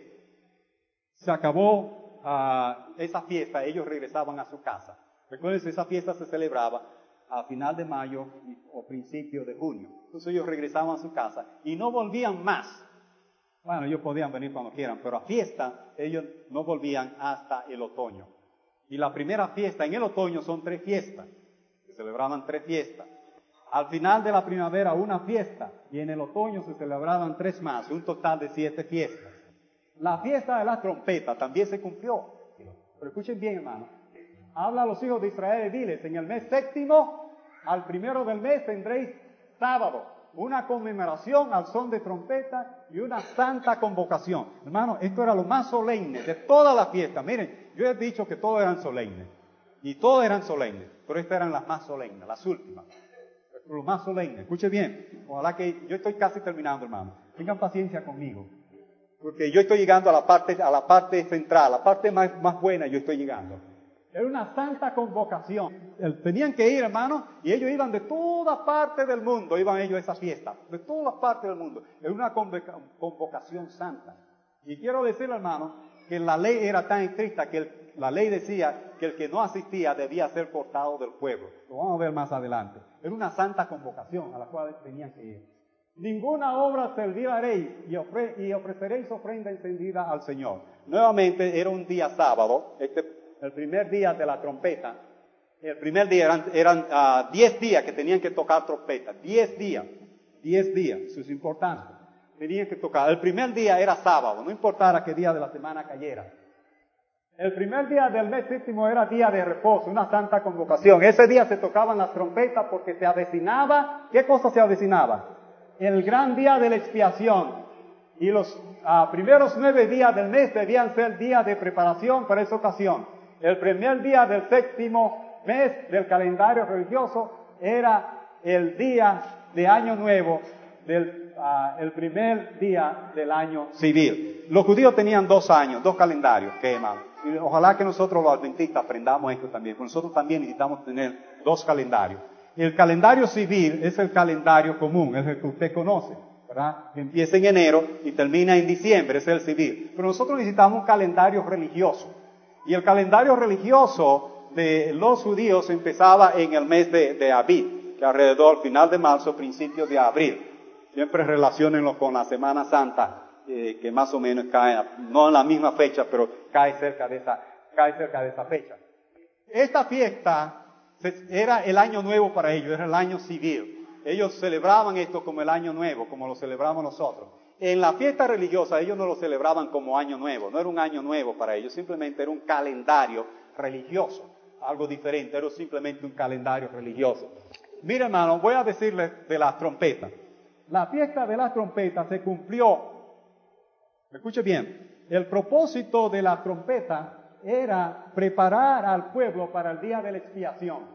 Se acabó uh, esa fiesta, ellos regresaban a su casa. Recuerden, esa fiesta se celebraba a final de mayo o principio de junio. Entonces ellos regresaban a su casa y no volvían más. Bueno, ellos podían venir cuando quieran, pero a fiesta ellos no volvían hasta el otoño. Y la primera fiesta en el otoño son tres fiestas. Se celebraban tres fiestas. Al final de la primavera una fiesta y en el otoño se celebraban tres más, un total de siete fiestas. La fiesta de la trompeta también se cumplió. Pero escuchen bien, hermano. Habla a los hijos de Israel y diles, en el mes séptimo, al primero del mes tendréis sábado, una conmemoración al son de trompeta y una santa convocación. Hermano, esto era lo más solemne de toda la fiesta. Miren, yo he dicho que todos eran solemnes. Y todos eran solemnes. Pero estas eran las más solemnes, las últimas. Lo más solemne. Escuchen bien. Ojalá que yo estoy casi terminando, hermano. Tengan paciencia conmigo. Porque yo estoy llegando a la parte, a la parte central, a la parte más, más buena yo estoy llegando. Era una santa convocación. Tenían que ir, hermano, y ellos iban de toda parte del mundo, iban ellos a esa fiesta, de todas partes del mundo. Era una convocación santa. Y quiero decirle, hermano, que la ley era tan estricta que el, la ley decía que el que no asistía debía ser cortado del pueblo. Lo vamos a ver más adelante. Era una santa convocación a la cual tenían que ir. Ninguna obra serviréis y, ofre, y ofreceréis ofrenda encendida al Señor. Nuevamente era un día sábado, este, el primer día de la trompeta. El primer día eran, eran uh, diez días que tenían que tocar trompeta. Diez días. Diez días. Eso es importante. Tenían que tocar. El primer día era sábado, no importara qué día de la semana cayera. El primer día del mes séptimo era día de reposo, una santa convocación. Ese día se tocaban las trompetas porque se avecinaba. ¿Qué cosa se avecinaba? El gran día de la expiación. Y los uh, primeros nueve días del mes debían ser días de preparación para esa ocasión. El primer día del séptimo mes del calendario religioso era el día de Año Nuevo, del, uh, el primer día del año civil. Los judíos tenían dos años, dos calendarios, que hermano. Y ojalá que nosotros los adventistas aprendamos esto también, porque nosotros también necesitamos tener dos calendarios. El calendario civil es el calendario común, es el que usted conoce, ¿verdad? Que empieza en enero y termina en diciembre, ese es el civil. Pero nosotros necesitamos un calendario religioso. Y el calendario religioso de los judíos empezaba en el mes de, de Abib, que alrededor, final de marzo, principio de abril. siempre relaciónenlo con la Semana Santa, eh, que más o menos cae, no en la misma fecha, pero cae cerca de esa, cae cerca de esa fecha. Esta fiesta era el año nuevo para ellos, era el año civil. Ellos celebraban esto como el año nuevo, como lo celebramos nosotros. En la fiesta religiosa ellos no lo celebraban como año nuevo, no era un año nuevo para ellos, simplemente era un calendario religioso, algo diferente, era simplemente un calendario religioso. Mira, hermano, voy a decirles de las trompetas. La fiesta de las trompetas se cumplió, me escuche bien, el propósito de la trompeta era preparar al pueblo para el día de la expiación.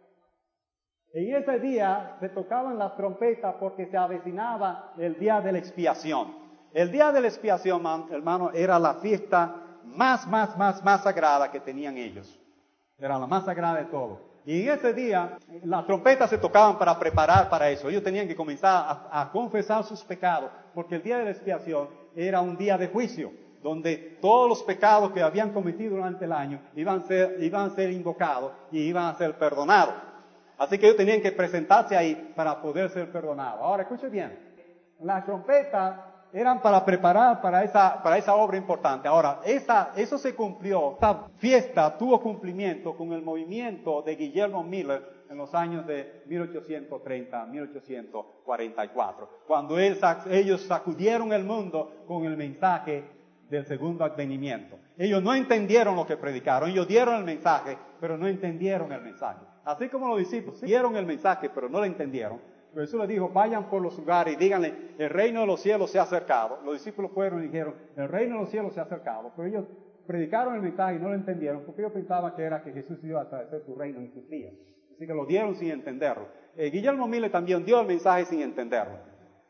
En ese día se tocaban las trompetas porque se avecinaba el día de la expiación. El día de la expiación, hermano, era la fiesta más, más, más, más sagrada que tenían ellos. Era la más sagrada de todo. Y en ese día, las trompetas se tocaban para preparar para eso. Ellos tenían que comenzar a, a confesar sus pecados, porque el día de la expiación era un día de juicio, donde todos los pecados que habían cometido durante el año iban a ser, iban a ser invocados y iban a ser perdonados. Así que ellos tenían que presentarse ahí para poder ser perdonados. Ahora, escuchen bien, las trompetas eran para preparar para esa, para esa obra importante. Ahora, esa, eso se cumplió, esta fiesta tuvo cumplimiento con el movimiento de Guillermo Miller en los años de mil ochocientos treinta a mil ochocientos cuarenta y cuatro, cuando él, ellos sacudieron el mundo con el mensaje del segundo advenimiento. Ellos no entendieron lo que predicaron, ellos dieron el mensaje, pero no entendieron el mensaje. Así como los discípulos dieron el mensaje, pero no lo entendieron. Jesús les dijo, vayan por los lugares y díganle, el reino de los cielos se ha acercado. Los discípulos fueron y dijeron, el reino de los cielos se ha acercado. Pero ellos predicaron el mensaje y no lo entendieron, porque ellos pensaban que era que Jesús iba a establecer su reino en sus días. Así que lo dieron sin entenderlo. Eh, Guillermo Miller también dio el mensaje sin entenderlo.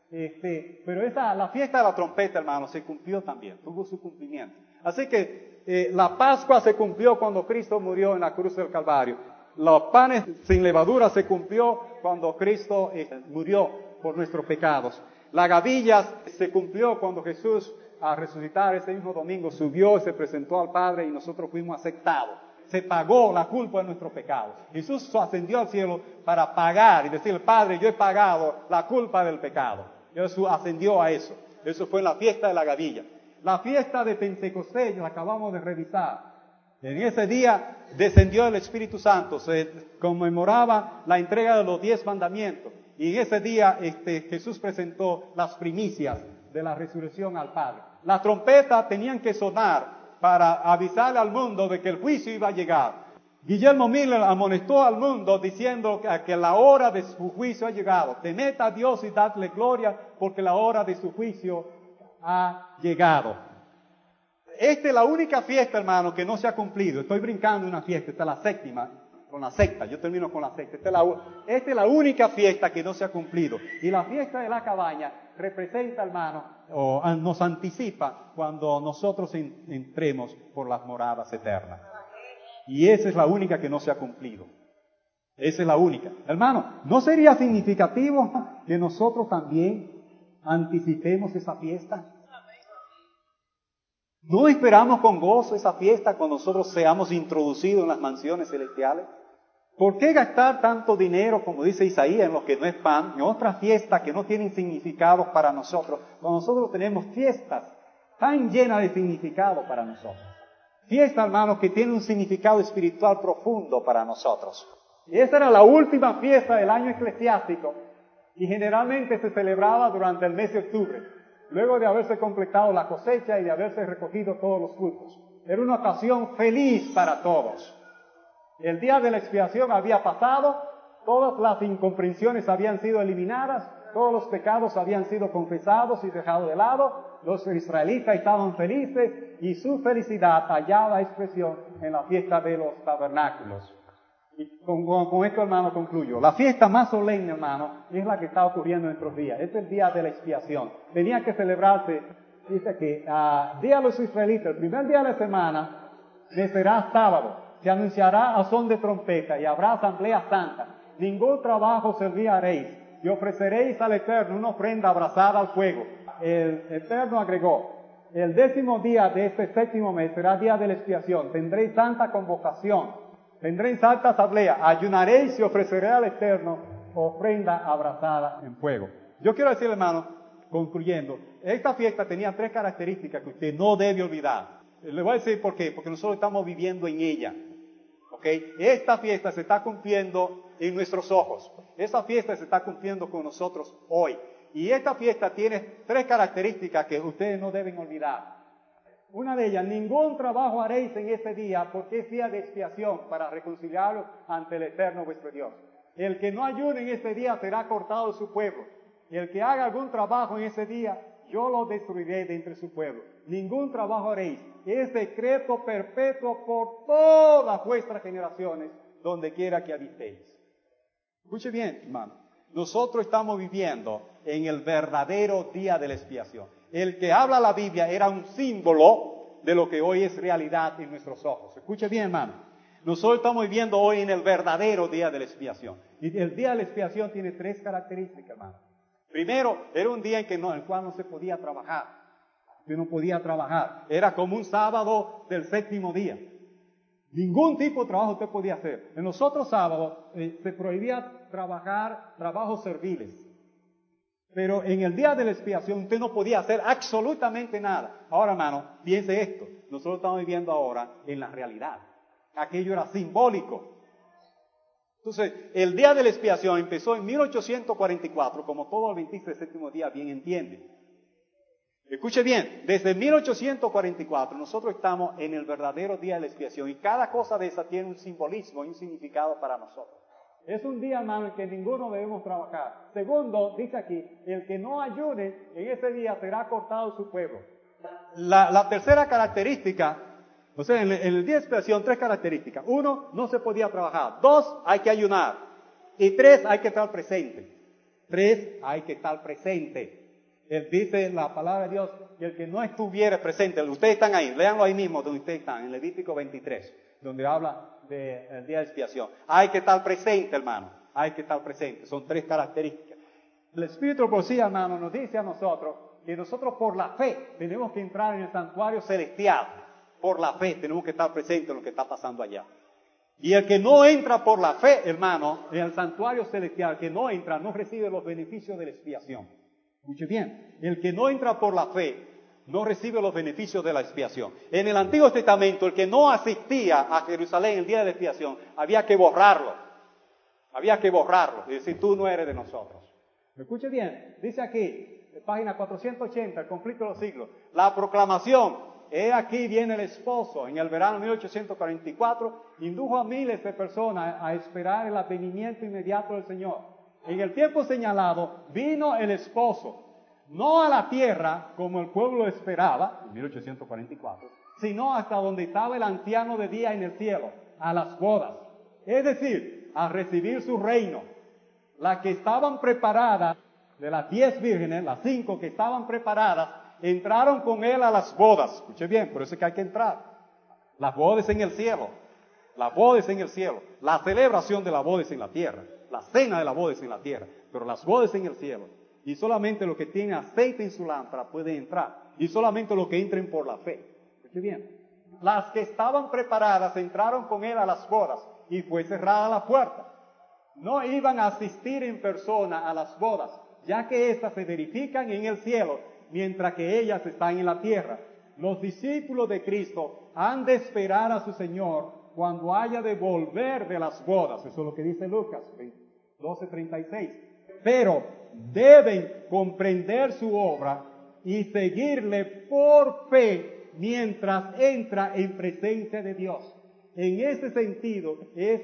Este, pero esa, la fiesta de la trompeta, hermano, se cumplió también, tuvo su cumplimiento. Así que eh, la Pascua se cumplió cuando Cristo murió en la cruz del Calvario. Los panes sin levadura se cumplió cuando Cristo eh, murió por nuestros pecados. La gavilla se cumplió cuando Jesús, al resucitar ese mismo domingo, subió y se presentó al Padre y nosotros fuimos aceptados. Se pagó la culpa de nuestros pecados. Jesús ascendió al cielo para pagar y decir, Padre, yo he pagado la culpa del pecado. Jesús ascendió a eso. Eso fue en la fiesta de la gavilla. La fiesta de Pentecostés, la acabamos de revisar. En ese día descendió el Espíritu Santo, se conmemoraba la entrega de los diez mandamientos. Y en ese día este, Jesús presentó las primicias de la resurrección al Padre. Las trompetas tenían que sonar para avisarle al mundo de que el juicio iba a llegar. Guillermo Miller amonestó al mundo diciendo que, que la hora de su juicio ha llegado. Temed a Dios y dadle gloria porque la hora de su juicio ha llegado. Esta es la única fiesta, hermano, que no se ha cumplido. Estoy brincando una fiesta, esta es la séptima, con la sexta, yo termino con la sexta. Esta es la, esta es la única fiesta que no se ha cumplido. Y la fiesta de la cabaña representa, hermano, o nos anticipa cuando nosotros en, entremos por las moradas eternas. Y esa es la única que no se ha cumplido. Esa es la única. Hermano, ¿no sería significativo que nosotros también anticipemos esa fiesta? ¿No esperamos con gozo esa fiesta cuando nosotros seamos introducidos en las mansiones celestiales? ¿Por qué gastar tanto dinero, como dice Isaías, en lo que no es pan, en otras fiestas que no tienen significado para nosotros, cuando nosotros tenemos fiestas tan llenas de significado para nosotros? Fiestas, hermanos, que tienen un significado espiritual profundo para nosotros. Y esa era la última fiesta del año eclesiástico y generalmente se celebraba durante el mes de octubre, luego de haberse completado la cosecha y de haberse recogido todos los frutos. Era una ocasión feliz para todos. El día de la expiación había pasado, todas las incomprensiones habían sido eliminadas, todos los pecados habían sido confesados y dejados de lado, los israelitas estaban felices y su felicidad hallaba expresión en la fiesta de los tabernáculos. Y con, con, con esto, hermano, concluyo. La fiesta más solemne, hermano, es la que está ocurriendo en nuestros días. Este es el día de la expiación. Tenía que celebrarse, dice que, uh, día de los israelitas, el primer día de la semana, me será sábado. Se anunciará a son de trompeta y habrá asamblea santa. Ningún trabajo serviréis y ofreceréis al Eterno una ofrenda abrazada al fuego. El Eterno agregó, el décimo día de este séptimo mes será día de la expiación. Tendréis santa convocación. Tendréis santa asamblea, ayunaréis y ofreceré al Eterno ofrenda abrazada en fuego. yo quiero decirle, hermano, concluyendo, esta fiesta tenía tres características que usted no debe olvidar. Le voy a decir por qué, porque nosotros estamos viviendo en ella. ¿Ok? Esta fiesta se está cumpliendo en nuestros ojos. Esta fiesta se está cumpliendo con nosotros hoy. Y esta fiesta tiene tres características que ustedes no deben olvidar. Una de ellas, ningún trabajo haréis en este día, porque es día de expiación para reconciliaros ante el Eterno vuestro Dios. El que no ayune en este día será cortado de su pueblo. Y el que haga algún trabajo en ese día, yo lo destruiré de entre su pueblo. Ningún trabajo haréis. Es decreto perpetuo por todas vuestras generaciones, donde quiera que habitéis. Escuche bien, hermano. Nosotros estamos viviendo en el verdadero día de la expiación. El que habla la Biblia era un símbolo de lo que hoy es realidad en nuestros ojos. Escuche bien, hermano. Nosotros estamos viviendo hoy en el verdadero día de la expiación. Y el día de la expiación tiene tres características, hermano. Primero, era un día en, que no, en el cual no se podía trabajar. Usted no podía trabajar. Era como un sábado del séptimo día. Ningún tipo de trabajo usted podía hacer. En los otros sábados eh, se prohibía trabajar trabajos serviles. Pero en el día de la expiación usted no podía hacer absolutamente nada. Ahora, hermano, piense esto. Nosotros estamos viviendo ahora en la realidad. Aquello era simbólico. Entonces, el día de la expiación empezó en mil ochocientos cuarenta y cuatro, como todo el veintiséis del séptimo día bien entiende. Escuche bien, desde mil ochocientos cuarenta y cuatro nosotros estamos en el verdadero día de la expiación y cada cosa de esa tiene un simbolismo y un significado para nosotros. Es un día, hermano, en que ninguno debemos trabajar. Segundo, dice aquí, el que no ayune en ese día será cortado de su pueblo. La, la tercera característica, o sea, en el, en el día de expiación, tres características. Uno, no se podía trabajar. Dos, hay que ayunar. Y tres, hay que estar presente. Tres, hay que estar presente. Él dice la palabra de Dios, que el que no estuviera presente, ustedes están ahí, léanlo ahí mismo donde ustedes están, en Levítico veintitrés, donde habla del día de expiación. Hay que estar presente, hermano, hay que estar presente, son tres características. El Espíritu de Profecía, hermano, nos dice a nosotros que nosotros por la fe tenemos que entrar en el santuario celestial, por la fe tenemos que estar presentes en lo que está pasando allá. Y el que no entra por la fe, hermano, en el santuario celestial, el que no entra, no recibe los beneficios de la expiación. Escuche bien, el que no entra por la fe no recibe los beneficios de la expiación. En el Antiguo Testamento, el que no asistía a Jerusalén el día de la expiación, había que borrarlo. Había que borrarlo y decir, tú no eres de nosotros. ¿Me escuche bien? Dice aquí, página cuatrocientos ochenta, el conflicto de los siglos, la proclamación, he aquí viene el esposo, en el verano de mil ochocientos cuarenta y cuatro, indujo a miles de personas a esperar el advenimiento inmediato del Señor. En el tiempo señalado vino el esposo, no a la tierra como el pueblo esperaba, en mil ochocientos cuarenta y cuatro, sino hasta donde estaba el anciano de día en el cielo, a las bodas. Es decir, a recibir su reino. Las que estaban preparadas, de las diez vírgenes, las cinco que estaban preparadas, entraron con él a las bodas. Escuche bien, por eso es que hay que entrar. Las bodas en el cielo. Las bodas en el cielo. La celebración de las bodas en la tierra. La cena de las bodas en la tierra, pero las bodas en el cielo. Y solamente los que tienen aceite en su lámpara pueden entrar. Y solamente los que entren por la fe. Escuche bien. Las que estaban preparadas entraron con él a las bodas y fue cerrada la puerta. No iban a asistir en persona a las bodas, ya que éstas se verifican en el cielo, mientras que ellas están en la tierra. Los discípulos de Cristo han de esperar a su Señor cuando haya de volver de las bodas. Eso es lo que dice Lucas doce treinta y seis. Pero deben comprender su obra y seguirle por fe mientras entra en presencia de Dios. En ese sentido es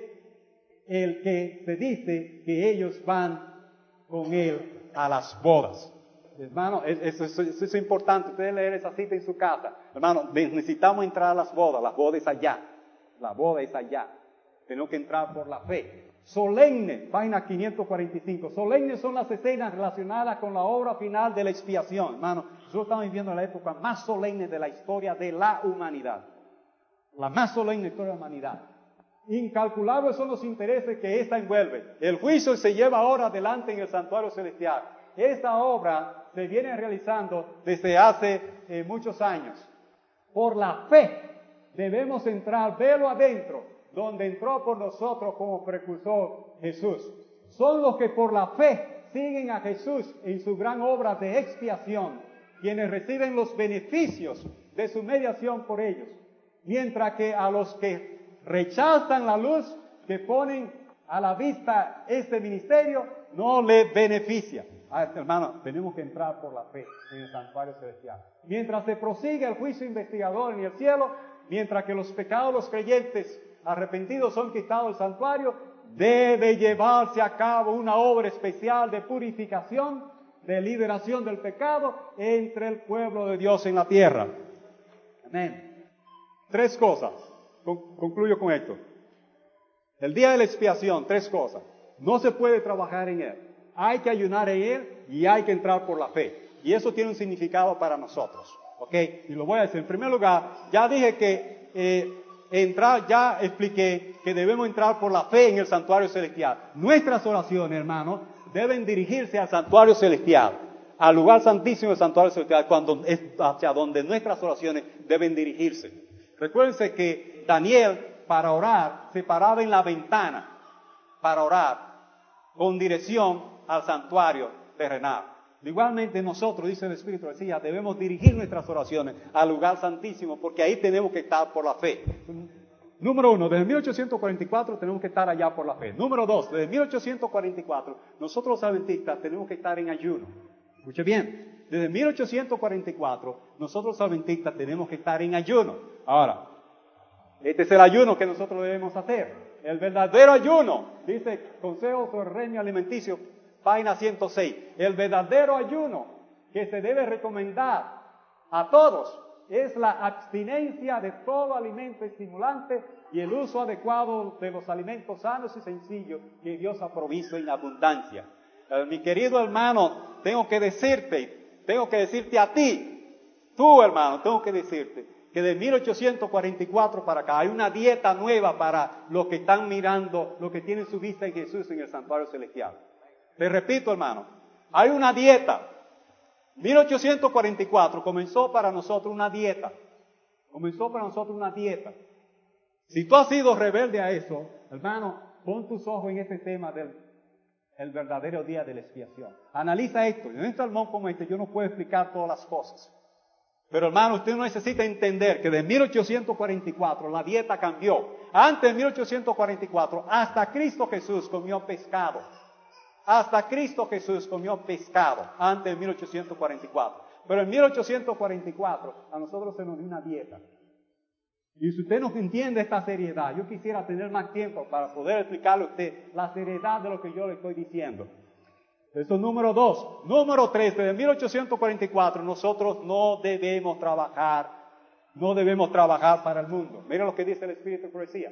el que se dice que ellos van con él a las bodas. Hermano, eso, eso, eso es importante. Ustedes leer esa cita en su casa. Hermano, necesitamos entrar a las bodas. Las bodas es allá. La boda es allá. Tenemos que entrar por la fe. Solemne, página quinientos cuarenta y cinco. Solemnes son las escenas relacionadas con la obra final de la expiación. Hermano, nosotros estamos viviendo la época más solemne de la historia de la humanidad. La más solemne historia de la humanidad. Incalculables son los intereses que ésta envuelve. El juicio se lleva ahora adelante en el santuario celestial. Esta obra se viene realizando desde hace eh, muchos años. Por la fe debemos entrar velo adentro, donde entró por nosotros como precursor Jesús. Son los que por la fe siguen a Jesús en su gran obra de expiación, quienes reciben los beneficios de su mediación por ellos, mientras que a los que rechazan la luz que ponen a la vista este ministerio, no les beneficia. Ah, hermano, tenemos que entrar por la fe en el santuario celestial. Mientras se prosigue el juicio investigador en el cielo, mientras que los pecados de los creyentes arrepentidos son quitados del santuario, debe llevarse a cabo una obra especial de purificación, de liberación del pecado entre el pueblo de Dios en la tierra. Amén. Tres cosas. Con- concluyo con esto. El día de la expiación, tres cosas. No se puede trabajar en él. Hay que ayunar en él y hay que entrar por la fe. Y eso tiene un significado para nosotros. ¿Ok? Y lo voy a decir. En primer lugar, ya dije que eh, entrar, ya expliqué que debemos entrar por la fe en el santuario celestial. Nuestras oraciones, hermanos, deben dirigirse al santuario celestial, al lugar santísimo del santuario celestial, cuando es hacia donde nuestras oraciones deben dirigirse. Recuérdense que Daniel, para orar, se paraba en la ventana para orar con dirección al santuario terrenal. Igualmente nosotros, dice el Espíritu, decía, debemos dirigir nuestras oraciones al lugar santísimo, porque ahí tenemos que estar por la fe. Número uno, desde mil ochocientos cuarenta y cuatro tenemos que estar allá por la fe. Número dos, desde mil ochocientos cuarenta y cuatro, nosotros los adventistas tenemos que estar en ayuno. Escuche bien, desde mil ochocientos cuarenta y cuatro, nosotros los adventistas tenemos que estar en ayuno. Ahora, este es el ayuno que nosotros debemos hacer. El verdadero ayuno, dice Consejo sobre el Reino Alimenticio, página ciento seis. El verdadero ayuno que se debe recomendar a todos es la abstinencia de todo alimento estimulante y el uso adecuado de los alimentos sanos y sencillos que Dios ha provisto en abundancia. Eh, mi querido hermano, tengo que decirte, tengo que decirte a ti, tú hermano, tengo que decirte que de mil ochocientos cuarenta y cuatro para acá hay una dieta nueva para los que están mirando, los que tienen su vista en Jesús en el santuario celestial. Te repito, hermano, hay una dieta. mil ochocientos cuarenta y cuatro comenzó para nosotros una dieta. Comenzó para nosotros una dieta. Si tú has sido rebelde a eso, hermano, pon tus ojos en este tema del el verdadero día de la expiación. Analiza esto. En un sermón como este yo no puedo explicar todas las cosas. Pero hermano, usted no necesita entender que de mil ochocientos cuarenta y cuatro la dieta cambió. Antes de mil ochocientos cuarenta y cuatro, hasta Cristo Jesús comió pescado. Hasta Cristo Jesús comió pescado antes de mil ochocientos cuarenta y cuatro. Pero en mil ochocientos cuarenta y cuatro a nosotros se nos dio una dieta. Y si usted no entiende esta seriedad, yo quisiera tener más tiempo para poder explicarle a usted la seriedad de lo que yo le estoy diciendo. Eso es número dos. Número tres, desde mil ochocientos cuarenta y cuatro nosotros no debemos trabajar, no debemos trabajar para el mundo. Mira lo que dice el Espíritu de Profecía.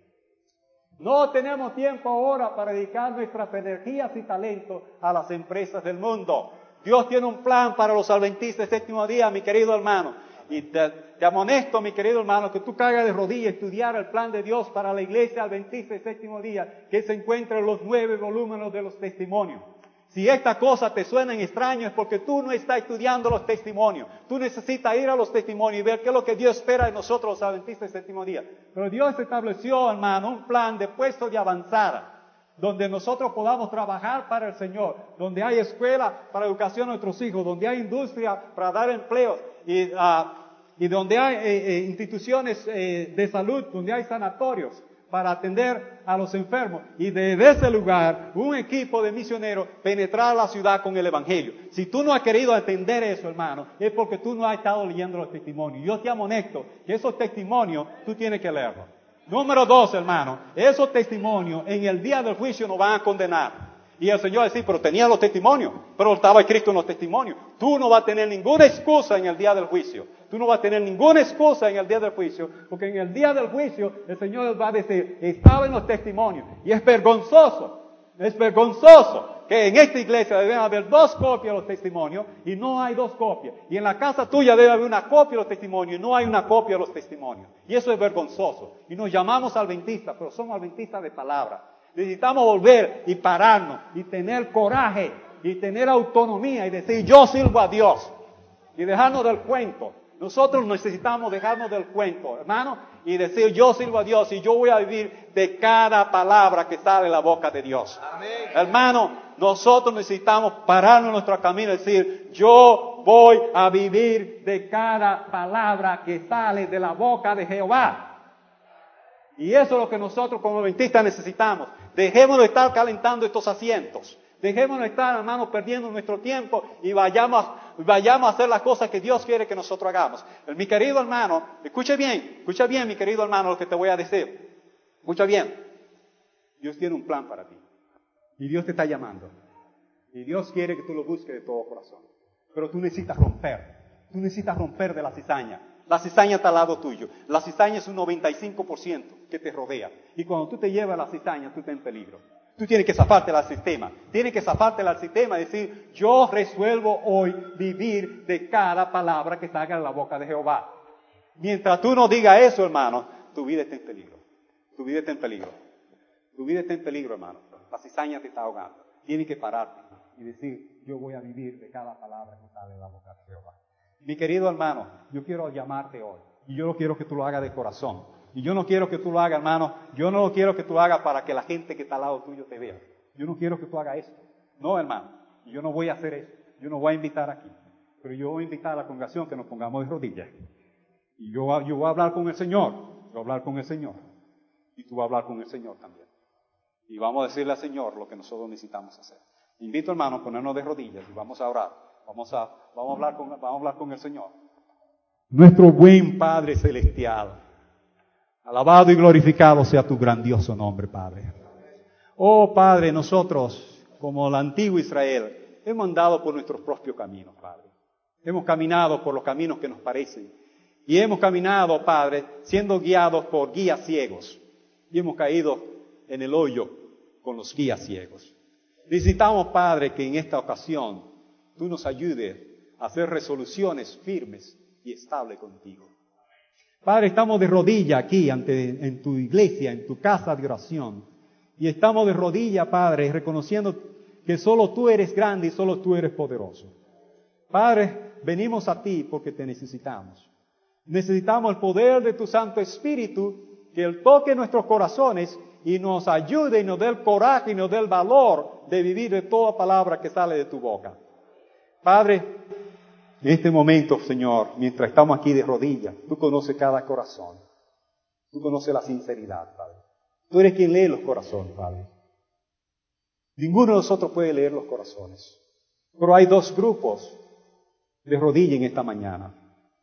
No tenemos tiempo ahora para dedicar nuestras energías y talentos a las empresas del mundo. Dios tiene un plan para los adventistas del séptimo día, mi querido hermano. Y te, te amonesto, mi querido hermano, que tú caigas de rodillas a estudiar el plan de Dios para la iglesia adventista del séptimo día, que se encuentra en los nueve volúmenes de los testimonios. Si esta cosa te suena extraño es porque tú no estás estudiando los testimonios. Tú necesitas ir a los testimonios y ver qué es lo que Dios espera de nosotros los adventistas del séptimo día. Pero Dios estableció, hermano, un plan de puesto de avanzada, donde nosotros podamos trabajar para el Señor, donde hay escuela para educación a nuestros hijos, donde hay industria para dar empleos y, uh, y donde hay eh, eh, instituciones eh, de salud, donde hay sanatorios para atender a los enfermos, y desde ese lugar un equipo de misioneros penetrar la ciudad con el Evangelio. Si tú no has querido entender eso, hermano, es porque tú no has estado leyendo los testimonios. Yo te amonesto que esos testimonios tú tienes que leerlos. Número dos, hermano, esos testimonios en el día del juicio nos van a condenar. Y el Señor va a decir, pero tenía los testimonios, pero estaba Cristo en los testimonios. Tú no vas a tener ninguna excusa en el día del juicio. Tú no vas a tener ninguna excusa en el día del juicio, porque en el día del juicio el Señor va a decir, estaba en los testimonios. Y es vergonzoso, es vergonzoso que en esta iglesia deben haber dos copias de los testimonios y no hay dos copias. Y en la casa tuya debe haber una copia de los testimonios y no hay una copia de los testimonios. Y eso es vergonzoso. Y nos llamamos adventistas, pero somos adventistas de palabra. Necesitamos volver y pararnos y tener coraje y tener autonomía y decir, yo sirvo a Dios. Y dejarnos del cuento. Nosotros necesitamos dejarnos del cuento, hermano, y decir, yo sirvo a Dios y yo voy a vivir de cada palabra que sale de la boca de Dios. Amén. Hermano, nosotros necesitamos pararnos en nuestro camino y decir, yo voy a vivir de cada palabra que sale de la boca de Jehová. Y eso es lo que nosotros como adventistas necesitamos. Dejémonos de estar calentando estos asientos. Dejémonos de estar, hermanos, perdiendo nuestro tiempo y vayamos, vayamos a hacer las cosas que Dios quiere que nosotros hagamos. Mi querido hermano, escuche bien, escucha bien, mi querido hermano, lo que te voy a decir. Escucha bien. Dios tiene un plan para ti. Y Dios te está llamando. Y Dios quiere que tú lo busques de todo corazón. Pero tú necesitas romper. Tú necesitas romper de la cizaña. La cizaña está al lado tuyo. La cizaña es un noventa y cinco por ciento que te rodea. Y cuando tú te llevas la cizaña, tú estás en peligro. Tú tienes que zafarte al sistema. Tienes que zafarte al sistema y decir, yo resuelvo hoy vivir de cada palabra que salga de la boca de Jehová. Mientras tú no digas eso, hermano, tu vida está en peligro. Tu vida está en peligro. Tu vida está en peligro, hermano. La cizaña te está ahogando. Tienes que pararte y decir, yo voy a vivir de cada palabra que sale de la boca de Jehová. Mi querido hermano, yo quiero llamarte hoy. Y yo no quiero que tú lo hagas de corazón. Y yo no quiero que tú lo hagas, hermano. Yo no lo quiero que tú lo hagas para que la gente que está al lado tuyo te vea. Yo no quiero que tú hagas eso. No, hermano. Yo no voy a hacer eso. Yo no voy a invitar aquí. Pero yo voy a invitar a la congregación que nos pongamos de rodillas. Y yo, yo voy a hablar con el Señor. Yo voy a hablar con el Señor. Y tú vas a hablar con el Señor también. Y vamos a decirle al Señor lo que nosotros necesitamos hacer. Invito, hermano, a ponernos de rodillas y vamos a orar. Vamos a, vamos a hablar con, vamos a hablar con el Señor. Nuestro buen Padre Celestial, alabado y glorificado sea tu grandioso nombre, Padre. Oh, Padre, nosotros, como el antiguo Israel, hemos andado por nuestros propios caminos, Padre. Hemos caminado por los caminos que nos parecen. Y hemos caminado, Padre, siendo guiados por guías ciegos. Y hemos caído en el hoyo con los guías ciegos. Necesitamos, Padre, que en esta ocasión tú nos ayudes a hacer resoluciones firmes y estables contigo. Padre, estamos de rodilla aquí ante, en tu iglesia, en tu casa de oración. Y estamos de rodilla, Padre, reconociendo que solo tú eres grande y solo tú eres poderoso. Padre, venimos a ti porque te necesitamos. Necesitamos el poder de tu Santo Espíritu, que Él toque nuestros corazones y nos ayude y nos dé el coraje y nos dé el valor de vivir de toda palabra que sale de tu boca. Padre, en este momento, Señor, mientras estamos aquí de rodillas, tú conoces cada corazón. Tú conoces la sinceridad, Padre. Tú eres quien lee los corazones, Padre. Ninguno de nosotros puede leer los corazones. Pero hay dos grupos de rodillas en esta mañana.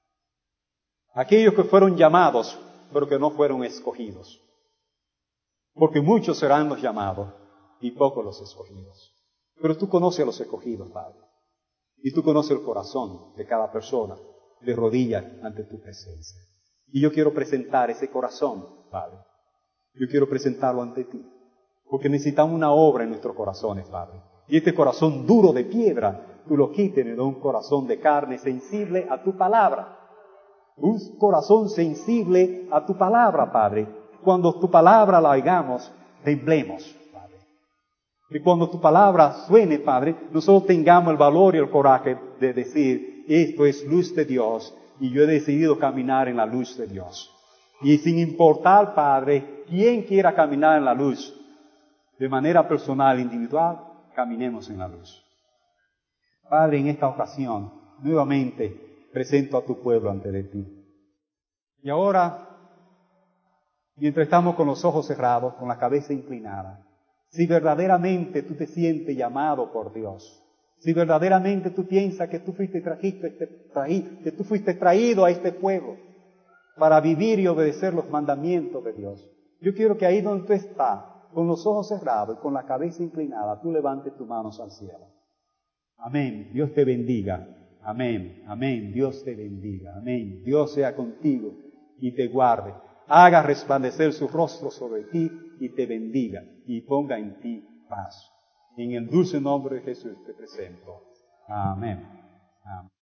Aquellos que fueron llamados, pero que no fueron escogidos. Porque muchos serán los llamados y pocos los escogidos. Pero tú conoces a los escogidos, Padre. Y tú conoces el corazón de cada persona de rodillas ante tu presencia. Y yo quiero presentar ese corazón, Padre. Yo quiero presentarlo ante ti. Porque necesitamos una obra en nuestros corazones, Padre. Y este corazón duro de piedra, tú lo quites y le das un corazón de carne sensible a tu palabra. Un corazón sensible a tu palabra, Padre. Cuando tu palabra la oigamos, temblemos. Y cuando tu palabra suene, Padre, nosotros tengamos el valor y el coraje de decir, esto es luz de Dios y yo he decidido caminar en la luz de Dios. Y sin importar, Padre, quién quiera caminar en la luz, de manera personal, individual, caminemos en la luz. Padre, en esta ocasión, nuevamente presento a tu pueblo ante de ti. Y ahora, mientras estamos con los ojos cerrados, con la cabeza inclinada, si verdaderamente tú te sientes llamado por Dios, si verdaderamente tú piensas que tú fuiste traído, que tú fuiste traído a este pueblo para vivir y obedecer los mandamientos de Dios, yo quiero que ahí donde tú estás, con los ojos cerrados y con la cabeza inclinada, tú levantes tus manos al cielo. Amén. Dios te bendiga. Amén. Amén. Dios te bendiga. Amén. Dios sea contigo y te guarde. Haga resplandecer su rostro sobre ti y te bendiga y ponga en ti paz. En el dulce nombre de Jesús te presento. Amén. Amén.